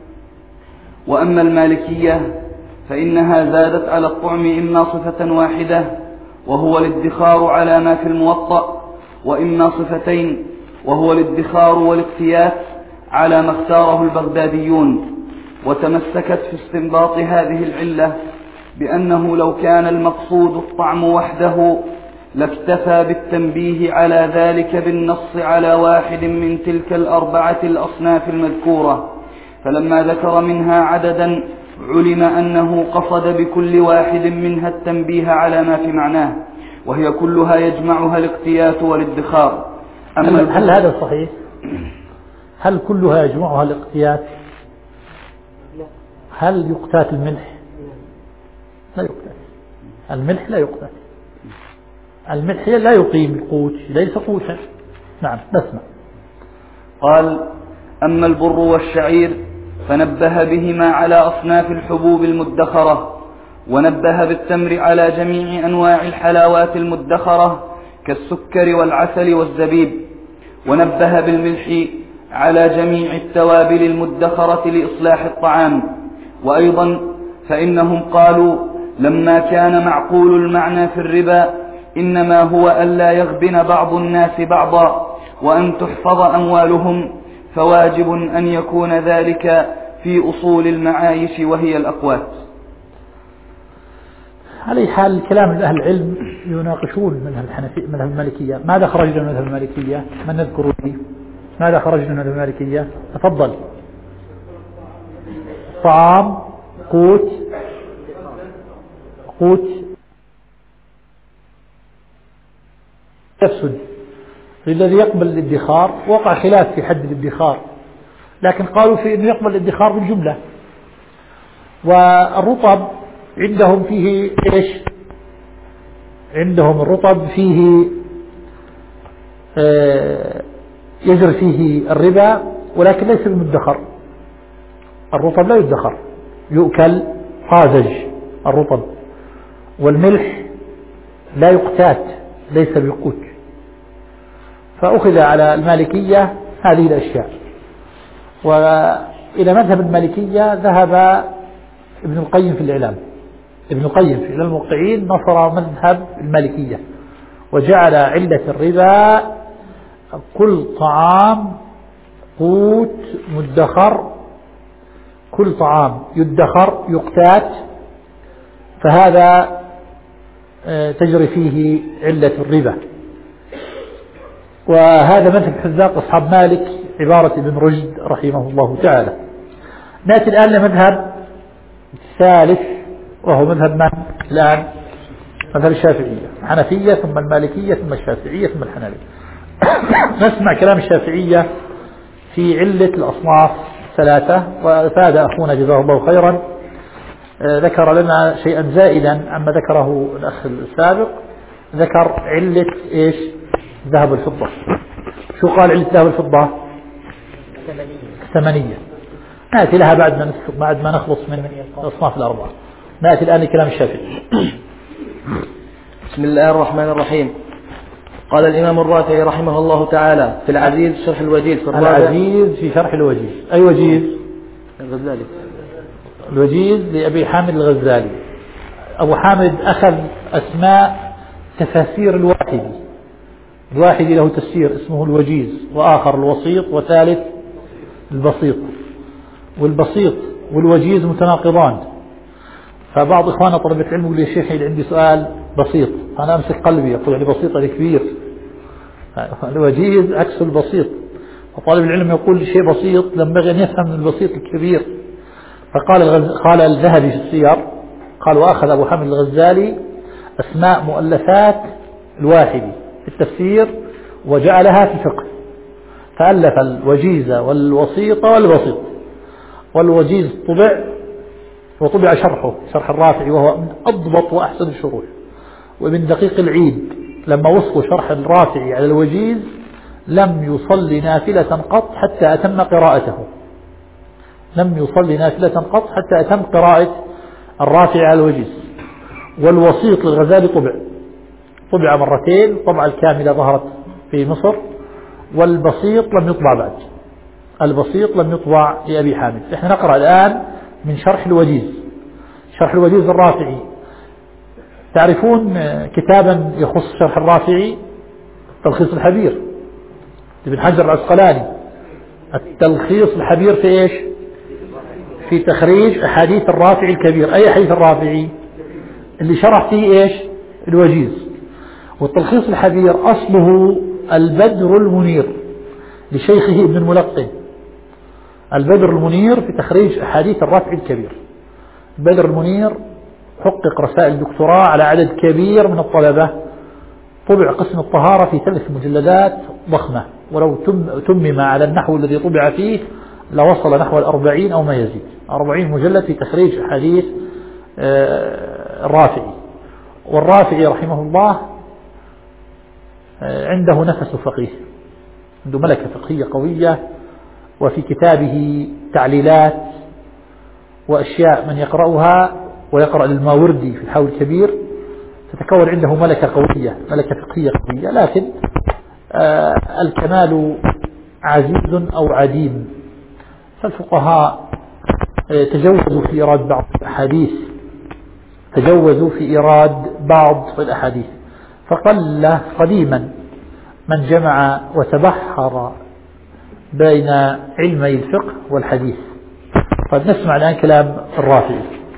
وأما المالكية فإنها زادت على الطعم إما صفة واحدة وهو الادخار على ما في الموطأ، وإما صفتين وهو الادخار والاقتياس على ما اختاره البغداديون. وتمسكت في استنباط هذه العلة بأنه لو كان المقصود الطعم وحده لاكتفى بالتنبيه على ذلك بالنص على واحد من تلك الأربعة الأصناف المذكورة، فلما ذكر منها عددا علم أنه قصد بكل واحد منها التنبيه على ما في معناه، وهي كلها يجمعها الاقتيات والادخار. هل هذا صحيح؟ هل كلها يجمعها الاقتيات؟ هل يقتات الملح؟ لا يقتات الملح، لا يقتات الملح، لا يقيم القوت، ليس قوتا. نعم نسمع. قال: أما البر والشعير فنبه بهما على أصناف الحبوب المدخرة، ونبه بالتمر على جميع أنواع الحلاوات المدخرة كالسكر والعسل والزبيب، ونبه بالملح على جميع التوابل المدخرة لإصلاح الطعام. وأيضا فإنهم قالوا لما كان معقول المعنى في الربا إنما هو ألا يغبن بعض الناس بعضا وأن تحفظ أموالهم، فواجب أن يكون ذلك في أصول المعايش وهي الأقوات. على حال كلام أهل العلم يناقشون مذهب المالكية. ماذا خرجنا من مذهب المالكية؟ من نذكر فيه؟ ماذا خرجنا من مذهب المالكية؟ تفضل. طعام، قوت، قوت يفسد. الذي يقبل الادخار وقع خلاف في حد الادخار، لكن قالوا في أنه يقبل الادخار بالجملة. والرطب عندهم فيه إيش؟ عندهم الرطب فيه يجري فيه الربا، ولكن ليس بمدخر. الرطب لا يدخر، يؤكل طازج الرطب. والملح لا يقتات، ليس بقوت. فأخذ على المالكية هذه الأشياء. وإلى مذهب المالكية ذهب ابن القيم في الإعلام. ابن القيم في إعلام الموقعين نصر مذهب المالكية، وجعل علة الربا كل طعام قوت مدخر، كل طعام يدخر يقتات، فهذا تجري فيه علة الربا. وهذا مذهب حذاق أصحاب مالك عبارة ابن رشد رحمه الله تعالى. نأتي الآن لمذهب الثالث، وهو مذهب من الآن؟ مذهب الشافعية، الحنفية ثم المالكية ثم الشافعية ثم الحنابلة. نسمع كلام الشافعية في علة الأصناف ثلاثة، وأفاد أخونا جزاه الله خيرا ذكر لنا شيئا زائدا عما ذكره الأخ السابق. ذكر علة إيش؟ ذهب الفضة. شو قال علة ذهب الفضة؟ ثمنية. نأتي لها بعد ما نخلص من الأصناف الأربعة. نأتي الآن لكلام الشافعي. بسم الله الرحمن الرحيم. قال الإمام الرافعي رحمه الله تعالى في العزيز شرح الوجيز في العزيز في شرح الوجيز. أي وجيز؟ الغزالي. الوجيز لأبي حامد الغزالي. أبو حامد أخذ أسماء تفاسير الواحدي. الواحدي له تفسير اسمه الوجيز، وآخر الوسيط، وثالث البسيط. والبسيط والوجيز متناقضان. فبعض إخواننا طلبة العلم يقول لي يا شيخ عندي سؤال بسيط، أنا أمسك قلبي أقول يعني بسيط هذا كبير. الوجيز عكس البسيط، وطالب العلم يقول شيء بسيط ينبغي أن يفهم من البسيط الكبير. قال الذهبي في السير، قال وأخذ أبو حامد الغزالي أسماء مؤلفات الواحدي في التفسير وجعلها في الفقه، فألف الوجيز والوسيط والبسيط. والوجيز وطبع شرح الرافعي، وهو من أضبط وأحسن الشروح. ومن دقيق العيد لما وصفوا شرح الرافعي على الوجيز لم يصلي نافلة قط حتى أتم قراءته. لم يصلي نافلة قط حتى أتم قراءة الرافعي على الوجيز. والوسيط للغزالي طبع مرتين، طبعة الكاملة ظهرت في مصر، والبسيط لم يطبع بعد. البسيط لم يطبع لأبي حامد. نحن نقرأ الآن من شرح الوجيز. شرح الوجيز الرافعي، تعرفون كتابا يخص شرح الرافعي؟ تلخيص الحبير ابن حجر العسقلاني. التلخيص الحبير في إيش؟ في تخريج أحاديث الرافعي الكبير. أي حديث الرافعي؟ اللي شرح فيه إيش؟ الوجيز. والتلخيص الحبير أصله البدر المنير لشيخه ابن الملقن. البدر المنير في تخريج أحاديث الرافعي الكبير. البدر المنير حقق رسائل دكتوراه على عدد كبير من الطلبة. طبع قسم الطهارة في 3 مجلدات ضخمة، ولو تمم على النحو الذي طبع فيه لوصل نحو 40 أو ما يزيد. 40 مجلد في تخريج أحاديث الرافعي. والرافعي رحمه الله عنده نفس فقيه، عنده ملكة فقهية قوية، وفي كتابه تعليلات وأشياء من يقرأها ويقرأ للماوردي في الحول الكبير تتكون عنده ملكة قوية، ملكة فقهية قوية. لكن الكمال عزيز أو عديم، فالفقهاء تجوزوا في إيراد بعض الأحاديث، فقل قديما من جمع وتبحر بين علمي الفقه والحديث. قد نسمع الآن كلام الرافعي.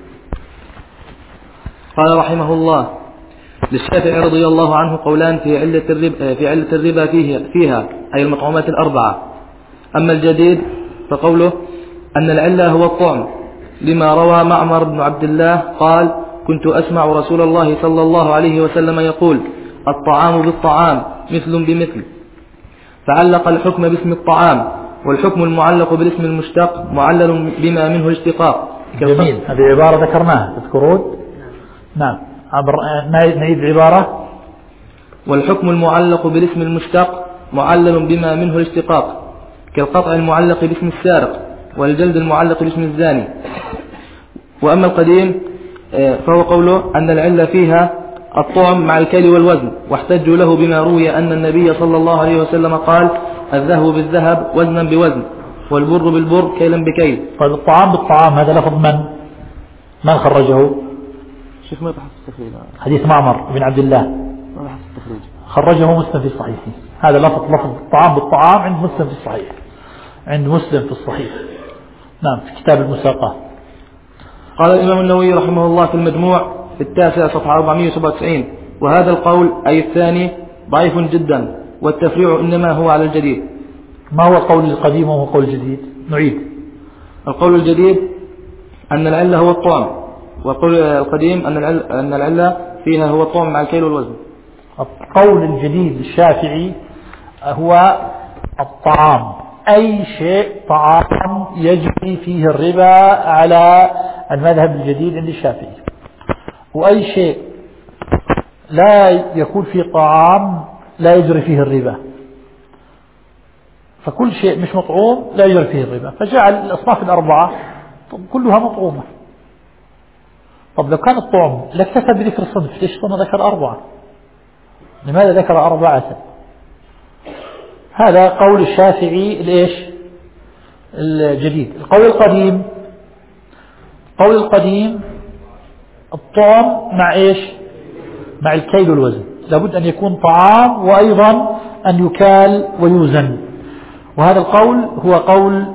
قال رحمه الله: للشافعي رضي الله عنه قولان في علة الربا فيها أي المطعومات ال4. أما الجديد فقوله أن العلة هو الطعم، لما روى معمر بن عبد الله قال: كنت أسمع رسول الله صلى الله عليه وسلم يقول: الطعام بالطعام مثل بمثل. فعلق الحكم باسم الطعام، والحكم المعلق بالاسم المشتق معلل بما منه الاشتقاق. جميل، هذه عبارة ذكرناها تذكرون؟ نعم، نعيد العبارة. والحكم المعلق بالاسم المشتق معلل بما منه الاشتقاق، كالقطع المعلق باسم السارق، والجلد المعلق باسم الزاني. وأما القديم فهو قوله أن العلة فيها الطعم مع الكيل والوزن، واحتجوا له بما روي أن النبي صلى الله عليه وسلم قال: الذهب بالذهب وزنا بوزن، والبر بالبر كيلا بكيل. طيب الطعام بالطعام هذا لفظ من خرجه؟ شيخ ما بحث التخريج. حديث معمر بن عبد الله، ما بحث التخريج. خرجه مسلم في الصحيح. هذا لفظ الطعام بالطعام عند مسلم في الصحيح، عند مسلم في الصحيح. نعم، في كتاب المساقات. قال الإمام النووي رحمه الله في المجموع في 9 صفحة 497: وهذا القول أي الثاني ضعيف جدا، والتفريع إنما هو على الجديد. ما هو القول القديم وهو قول الجديد؟ نعيد. القول الجديد أن العلة هو الطعم، والقول القديم أن العلة فيها هو الطعم مع الكيل والوزن. القول الجديد الشافعي هو الطعام، أي شيء طعام يجري فيه الربا على المذهب الجديد عند الشافعي، وأي شيء لا يكون فيه طعام لا يجري فيه الربا، فكل شيء مش مطعوم لا يجري فيه الربا، فجعل الأصناف الأربعة كلها مطعومة. طب لو كان الطعم لاكتفى بذكر الصنف، ليش ثم ذكر أربعة؟ لماذا ذكر 4؟ هذا قول الشافعي الجديد. القول القديم الطعم مع مع الكيل والوزن، لابد أن يكون طعام وأيضا أن يكال ويوزن. وهذا القول هو قول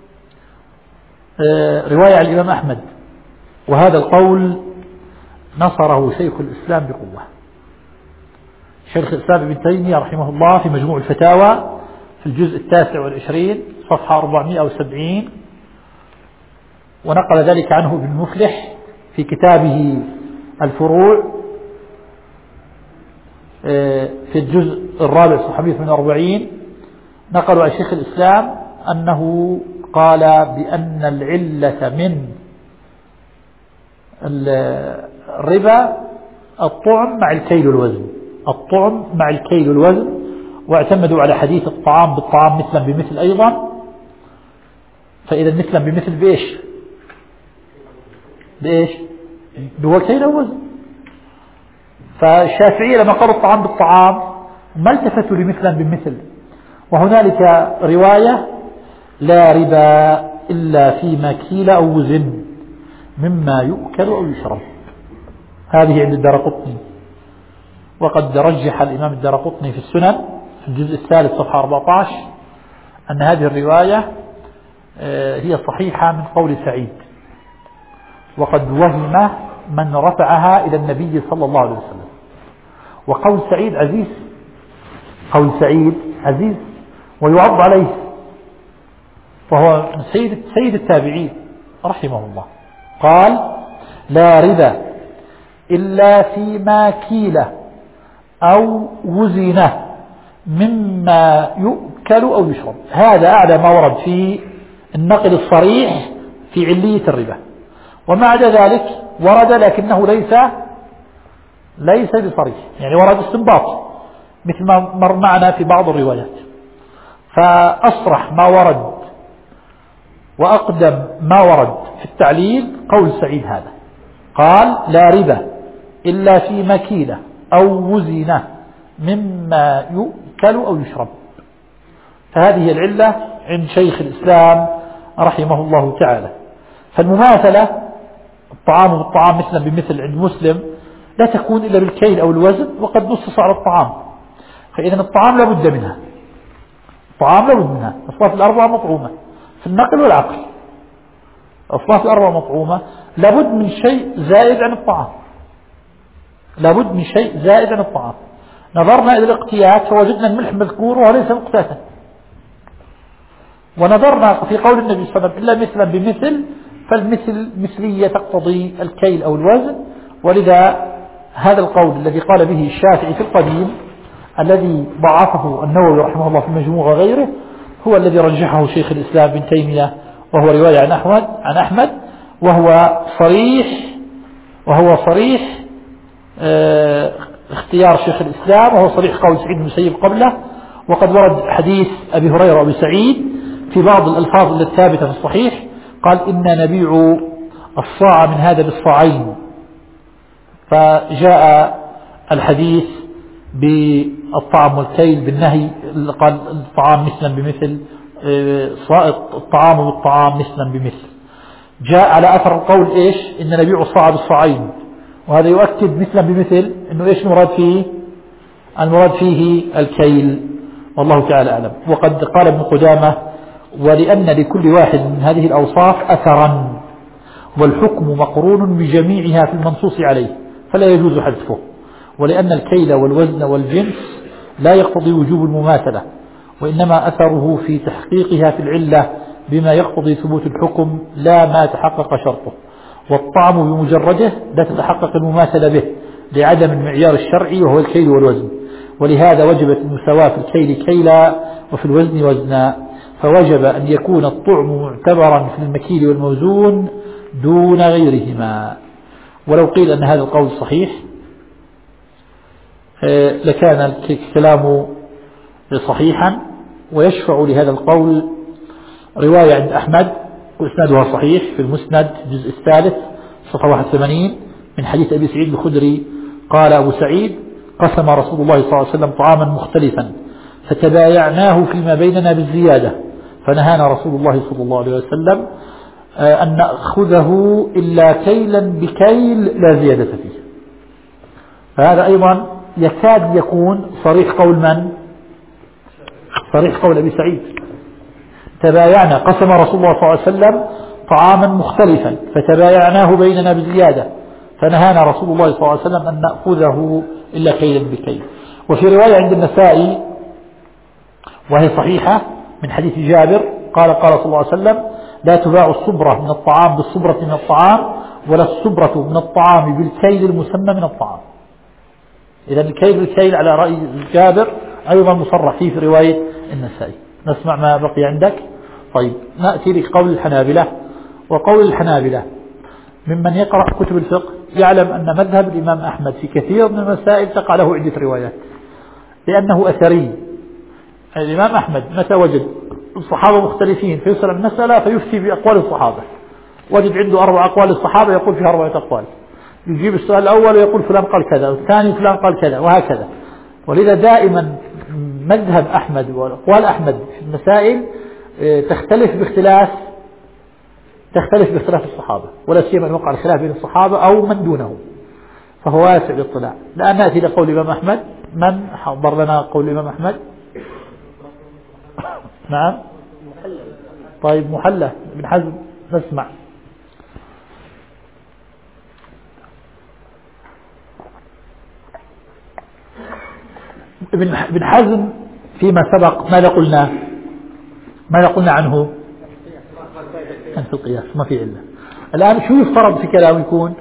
رواية عن الإمام أحمد، وهذا القول نصره شيخ الإسلام بقوة. شيخ الإسلام ابن تيمية رحمه الله في مجموع الفتاوى في الجزء 29 صفحة 470، ونقل ذلك عنه ابن مفلح في كتابه الفروع في الجزء 4 صفحة 148. نقلوا عن شيخ الإسلام أنه قال بأن العلة من الربا الطعم مع الكيل والوزن، الطعم مع الكيل والوزن، واعتمدوا على حديث الطعام بالطعام مثلا بمثل أيضا. فإذا مثلا بمثل بإيش هو كيل ووزن. فالشافعية لما قالوا الطعام بالطعام ما التفتوا لمثلا بمثل. وهنالك رواية: لا ربا إلا فيما كيل أو وزن مما يؤكل أو يشرب. هذه عند الدارقطني، وقد رجح الإمام الدارقطني في السنن في الجزء 3 صفحة 14 أن هذه الرواية هي صحيحة من قول سعيد، وقد وهم من رفعها إلى النبي صلى الله عليه وسلم. وقول سعيد عزيز، قول سعيد عزيز ويعض عليه، فهو سيد التابعين رحمه الله. قال: لا ربا إلا فيما كيل أو وزن مما يؤكل أو يشرب. هذا أعلى ما ورد في النقل الصريح في علية الربا. وما عدا ذلك ورد لكنه ليس بصريح، يعني ورد استنباط مثل ما مر معنا في بعض الروايات. فأصرح ما ورد وأقدم ما ورد في التعليل قول سعيد هذا، قال: لا ربا إلا في مكيلة أو وزن مما يؤكل أو يشرب. فهذه العلة عند شيخ الإسلام رحمه الله تعالى. فالمماثلة الطعام بالطعام مثلا بمثل عند مسلم لا تكون إلا بالكيل أو الوزن، وقد نصص على الطعام. فإذا الطعام لابد منها، أصناف الأربعة مطعومة في النقل والعقل. أصناف الأربعة مطعومة، لابد من شيء زائد عن الطعام. نظرنا إلى الاقتيات فوجدنا الملح مذكور وهو ليس مقتاتا. ونظرنا في قول النبي صلى الله عليه وسلم: إلا مثلا بمثل، فالمثل مثلية تقتضي الكيل أو الوزن، ولذا هذا القول الذي قال به الشافعي في القديم الذي ضعفه النووي رحمه الله في المجموع وغيره هو الذي رجحه شيخ الإسلام ابن تيمية، وهو رواية عن أحمد، وهو صريح اختيار شيخ الإسلام، وهو صريح قول سعيد بن المسيب قبله. وقد ورد حديث أبي هريرة وأبي سعيد في بعض الألفاظ الثابتة في الصحيح قال إن نبيع الصاع من هذا بالصاعين، فجاء الحديث بالطعام والكيل بالنهي، قال الطعام مثلا بمثل، الطعام والطعام مثلا بمثل. جاء على أثر القول إيش؟ إن نبيع الصاع بالصاعين، وهذا يؤكد مثلا بمثل إنه إيش المراد فيه؟ المراد فيه الكيل، والله تعالى أعلم. وقد قال ابن قدامة ولأن لكل واحد من هذه الأوصاف أثرا والحكم مقرون بجميعها في المنصوص عليه فلا يجوز حذفه، ولأن الكيل والوزن والجنس لا يقتضي وجوب المماثلة، وإنما أثره في تحقيقها في العلة بما يقتضي ثبوت الحكم لا ما تحقق شرطه، والطعم بمجرده لا تتحقق المماثلة به لعدم المعيار الشرعي وهو الكيل والوزن، ولهذا وجبت المساواة في الكيل كيلا وفي الوزن وزنا، فوجب أن يكون الطعم معتبرا في المكيل والموزون دون غيرهما. ولو قيل أن هذا القول صحيح لكان الكلام صحيحا، ويشفع لهذا القول رواية عند أحمد وإسنادها صحيح في المسند الجزء الثالث صفحة 81 من حديث أبي سعيد الخدري قال أبو سعيد قسم رسول الله صلى الله عليه وسلم طعاما مختلفا فتبايعناه فيما بيننا بالزيادة، فنهانا رسول الله صلى الله عليه وسلم أن نأخذه إلا كيلا بكيل لا زيادة فيه. فهذا أيضا يكاد يكون صريح قول من؟ صريح قول أبي سعيد. تبايعنا، قسم رسول الله صلى الله عليه وسلم طعاما مختلفا فتبايعناه بيننا بزيادة، فنهانا رسول الله صلى الله عليه وسلم أن نأخذه إلا كيلا بكيل. وفي رواية عند النسائي وهي صحيحة من حديث جابر قال صلى الله عليه وسلم لا تباع الصبرة من الطعام بالصبرة من الطعام ولا الصبرة من الطعام بالكيل المسمى من الطعام. إذا الكيل بالكيل على رأي جابر أيضا مصرح فيه في رواية النسائي. نسمع ما بقي عندك. طيب نأتي لقول الحنابلة. وقول الحنابلة ممن يقرأ كتب الفقه يعلم أن مذهب الإمام أحمد في كثير من المسائل تقع له عدة روايات لأنه أثري. الإمام أحمد متى وجد الصحابة مختلفين فيسأل المسألة فيفتي بأقوال الصحابة، وجد عنده 4 أقوال الصحابة يقول فيها 4 أقوال، يجيب السؤال الأول ويقول فلان قال كذا والثاني فلان قال كذا وهكذا. ولذا دائما مذهب أحمد وأقوال أحمد في المسائل تختلف باختلاف الصحابة، ولا سيما أن وقع الخلاف بين الصحابة أو من دونهم، فهو واسع الاطلاع. الآن نأتي لقول الإمام أحمد. من حضر لنا قول الإمام أحمد؟ نعم. طيب محلى ابن حزم نسمع. ابن حزم فيما سبق ماذا قلنا عنه؟ كان في القياس ما في علة. الآن شو يفترض في كلام يكون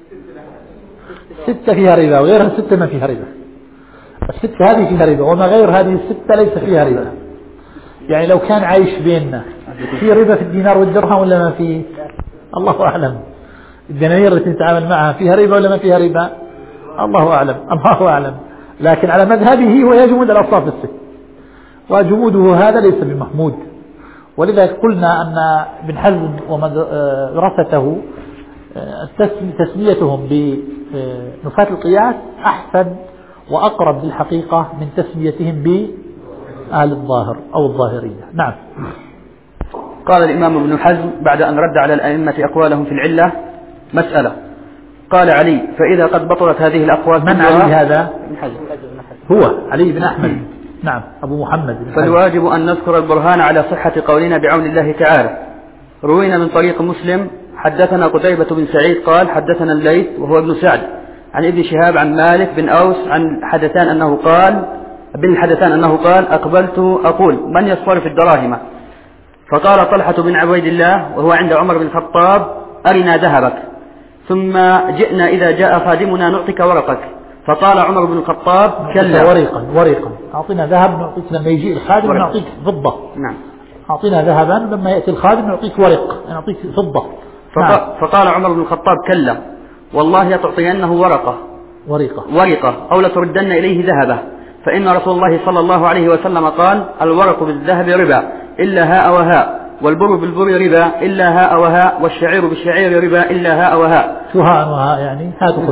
6 فيها ربا وغيرها 6 ما فيها ربا. 6 هذه فيها ربا وما غير هذه 6 ليس فيها ربا. يعني لو كان عايش بيننا في ربا في الدينار والدرهم ولا ما فيه؟ الله أعلم. الدنانير التي نتعامل معها فيها ربا ولا ما فيها ربا؟ الله أعلم. لكن على مذهبه هو يجمد الأصناف 6، وجموده هذا ليس بمحمود. ولذلك قلنا أن ابن حزم ومدرسته تسميتهم بنفاة القياس أحسن وأقرب للحقيقة من تسميتهم بأهل الظاهر أو الظاهرية. نعم. قال الإمام ابن حزم بعد أن رد على الأئمة أقوالهم في العلة مسألة. قال علي فإذا قد بطلت هذه الأقوال. من علي هذا؟ ابن حزم. هو علي بن أحمد. نعم أبو محمد. فالواجب أن نذكر البرهان على صحة قولنا بعون الله تعالى. روينا من طريق مسلم حدثنا قتيبة بن سعيد قال حدثنا الليث وهو ابن سعد عن ابن شهاب عن مالك بن أوس عن الحدثان أنه قال أقبلت أقول من يصرف الدراهم؟ فقال طلحة بن عبيد الله وهو عند عمر بن الخطاب أرنا ذهبك. ثم جئنا إذا جاء خادمنا نعطيك ورقك، فقال عمر بن الخطاب كلا. ورقا أعطينا ذهب نعطيك، لما يجي الخادم نعطيك فضة. نعم. أعطينا ذهبا، لما يأتي الخادم نعطيك ورق، نعطيك فضة. فقال عمر بن الخطاب كلا والله لتعطينه ورقة أو لتردن إليه ذهبه، فإن رسول الله صلى الله عليه وسلم قال الورق بالذهب ربا إلا هاء وهاء، والبر بالبر ربا إلا هاء وهاء، والشعير بالشعير ربا إلا هاء وهاء. شو هاء وهاء يعني؟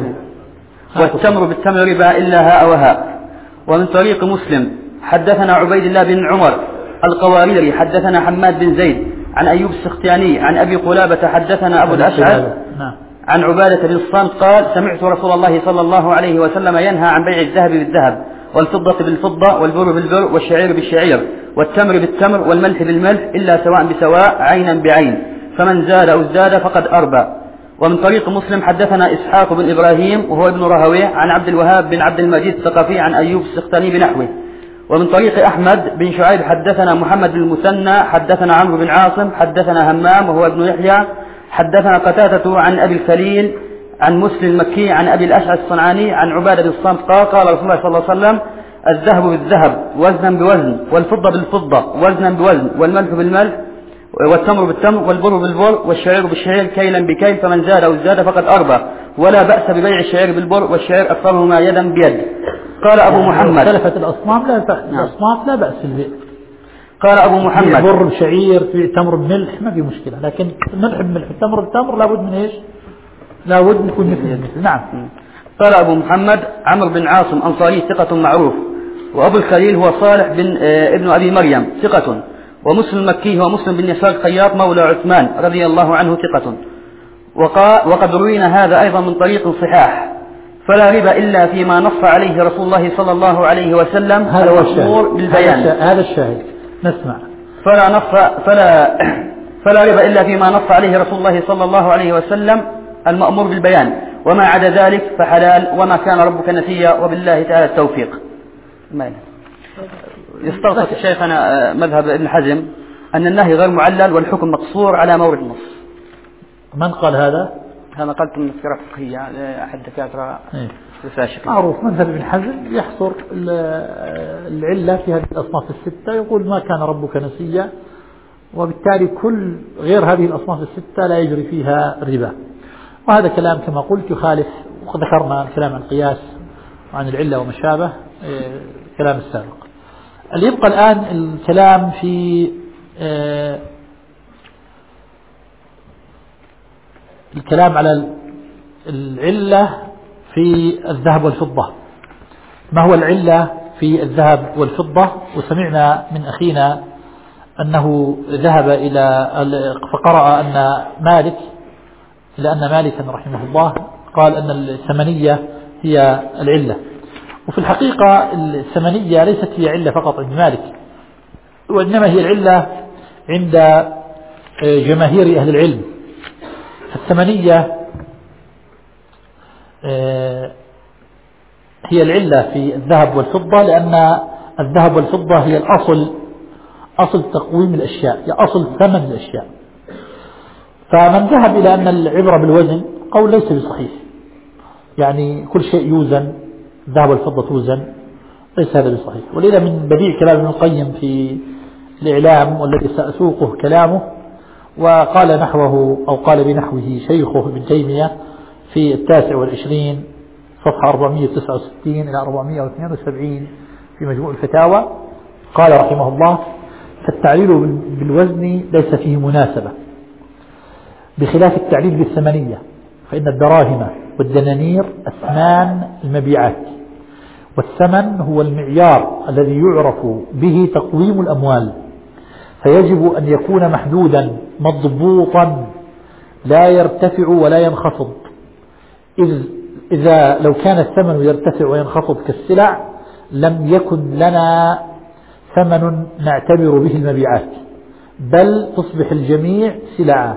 والتمر بالتمر ربا إلا هاء وهاء. ومن طريق مسلم حدثنا عبيد الله بن عمر القواريري حدثنا حماد بن زيد عن أيوب السختياني عن أبي قلابة حدثنا أبو الأشعث عن عبادة بن الصامت قال سمعت رسول الله صلى الله عليه وسلم ينهى عن بيع الذهب بالذهب والفضة بالفضة والبر بالبر والشعير بالشعير والتمر بالتمر والملح بالملح إلا سواء بسواء عينا بعين، فمن زاد أو ازداد فقد أربى. ومن طريق مسلم حدثنا إسحاق بن إبراهيم وهو ابن راهويه عن عبد الوهاب بن عبد المجيد الثقفي عن أيوب السختياني بنحوه. ومن طريق أحمد بن شعيب حدثنا محمد بن المثنى حدثنا عمرو بن عاصم حدثنا همام وهو ابن يحيى حدثنا قتادة عن أبي الخليل عن مسلم المكي عن أبي الأشعث الصنعاني عن عبادة بن الصامت قال رسول الله صلى الله عليه وسلم الذهب بالذهب وزنا بوزن، والفضة بالفضة وزنا بوزن، والملح بالملح، والتمر بالتمر، والبر بالبر، والشعير بالشعير كيلا بكيل، فمن زاد أو ازداد فقد أربى، ولا بأس ببيع الشعير بالبر والشعير أكثرهما يدا بيد. قال أبو محمد اختلفت الأصناف لا بأس بالبيع. قال أبو محمد بر بشعير في تمر بملح ما في مشكلة، لكن الملح بملح التمر بالتمر لابد من إيش؟ لابد يكون مثل. نعم. قال أبو محمد عمرو بن عاصم أنصاري ثقة معروف، وأبو الخليل هو صالح بن ابن أبي مريم ثقة، ومسلم المكي هو مسلم بن يسار الخياط مولى عثمان رضي الله عنه ثقة. وقد روينا هذا أيضا من طريق صحاح، فلا ربا إلا فيما نص عليه رسول الله صلى الله عليه وسلم المأمور بالبيان. هذا الشاهد نسمع. فلا ربا إلا فيما نص عليه رسول الله صلى الله عليه وسلم المأمور بالبيان، وما عدا ذلك فحلال، وما كان ربك نسيا، وبالله تعالى التوفيق. يستوصف شيخنا مذهب ابن حزم أن النهي غير معلل والحكم مقصور على مورد النص. من قال هذا؟ أنا قلت من السيرة الفقهية أحد دكاترة معروف. مذهب ابن حزم يحصر العلة في هذه الأصناف الستة، يقول ما كان ربك نسيا، وبالتالي كل غير هذه الأصناف الستة لا يجري فيها الربا. وهذا كلام كما قلت يخالف، وذكرنا الكلام عن القياس وعن العلة وما شابه كلام السابق. اللي يبقى الآن الكلام في الكلام على العلة في الذهب والفضة. ما هو العلة في الذهب والفضة؟ وسمعنا من أخينا أنه ذهب فقرأ أن مالكا رحمه الله قال أن الثمنية هي العلة. وفي الحقيقة الثمنية ليست هي علة فقط عند مالك، وإنما هي العلة عند جماهير أهل العلم. الثمنية هي العلة في الذهب والفضة، لأن الذهب والفضة هي الأصل، أصل تقويم الأشياء، هي أصل ثمن الأشياء. فمن ذهب إلى أن العبرة بالوزن قول ليس بصحيح، يعني كل شيء يوزن، الذهب والفضة توزن، ليس هذا بصحيح. ولذا من بديع كلام ابن القيم في الإعلام والذي سأسوقه كلامه، وقال نحوه أو قال بنحوه شيخه ابن تيمية في 29 صفحة 469 إلى 472 في مجموع الفتاوى، قال رحمه الله: فالتعليل بالوزن ليس فيه مناسبة، بخلاف التعليل بالثمنية، فإن الدراهم والدنانير أثمان المبيعات، والثمن هو المعيار الذي يعرف به تقويم الأموال، فيجب أن يكون محدودا مضبوطا لا يرتفع ولا ينخفض. إذا لو كان الثمن يرتفع وينخفض كالسلع لم يكن لنا ثمن نعتبر به المبيعات، بل تصبح الجميع سلعا.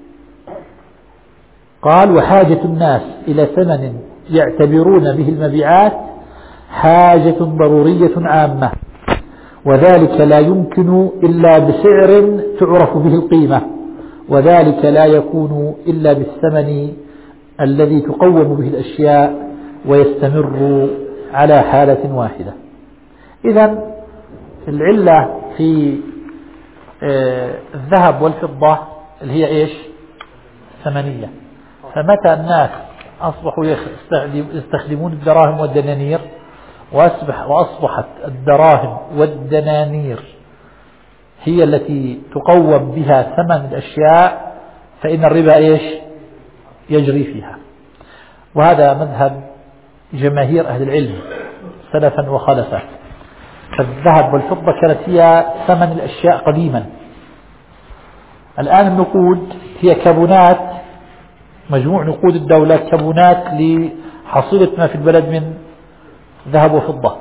قال: وحاجة الناس إلى ثمن يعتبرون به المبيعات حاجة ضرورية عامة، وذلك لا يمكن إلا بسعر تعرف به القيمة، وذلك لا يكون إلا بالثمن الذي تقوم به الأشياء ويستمر على حالة واحدة. إذن العلة في الذهب والفضة اللي هي إيش؟ ثمنية. فمتى الناس أصبحوا يستخدمون الدراهم والدنانير وأصبحت الدراهم والدنانير هي التي تقوم بها ثمن الأشياء، فإن الربا إيش؟ يجري فيها. وهذا مذهب جماهير أهل العلم سلفا وخلفا. فالذهب والفضة كانت هي ثمن الأشياء قديما. الآن النقود هي كابونات، مجموع نقود الدولة كابونات لحصيلة ما في البلد من ذهب وفضة.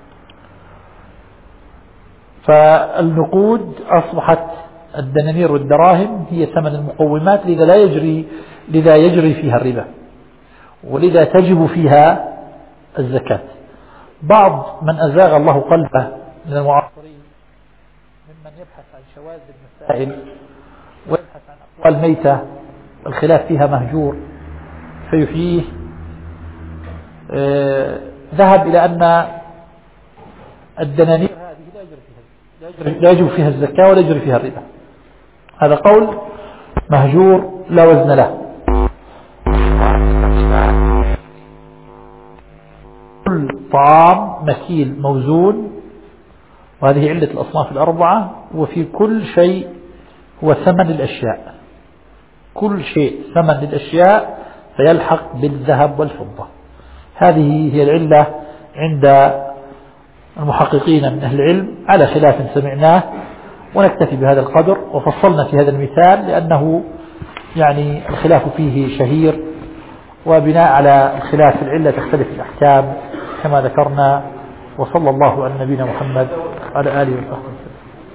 فالنقود أصبحت الدنانير والدراهم هي ثمن المقومات، لذا يجري فيها الربا، ولذا تجب فيها الزكاة. بعض من أزاغ الله قلبه من المعاصرين ممن يبحث عن شواذ المسائل ويبحث عن أقوال ميتة الخلاف فيها مهجور فيحييه، ذهب إلى أن الدنانير هذه لا يجب فيها الزكاة ولا يجري فيها الربا. هذا قول مهجور لا وزن له. كل طعام مكيل موزون، وهذه علة الأصناف الأربعة. وفي كل شيء هو ثمن الأشياء، كل شيء ثمن للأشياء فيلحق بالذهب والفضة. هذه هي العلة عند المحققين من أهل العلم على خلاف سمعناه، ونكتفي بهذا القدر. وفصلنا في هذا المثال لأنه يعني الخلاف فيه شهير، وبناء على الخلاف العلة تختلف الأحكام كما ذكرنا. وصلى الله على نبينا محمد على آله وصحبه وسلم.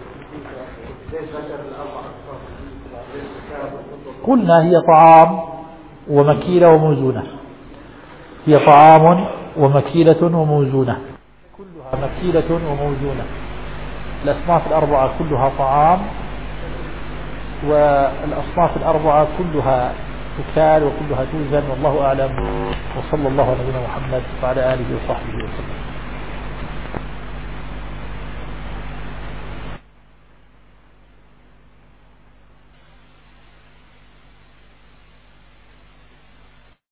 قلنا هي طعام ومكيلة وموزونة، هي طعام ومكيلة وموزونة، كلها مكيلة وموزونة. الأصناف الأربعة كلها طعام، والأصناف الأربعة كلها تكال وكلها توزن، والله أعلم. وصلى الله على نبينا محمد وعلى آله وصحبه وسلم.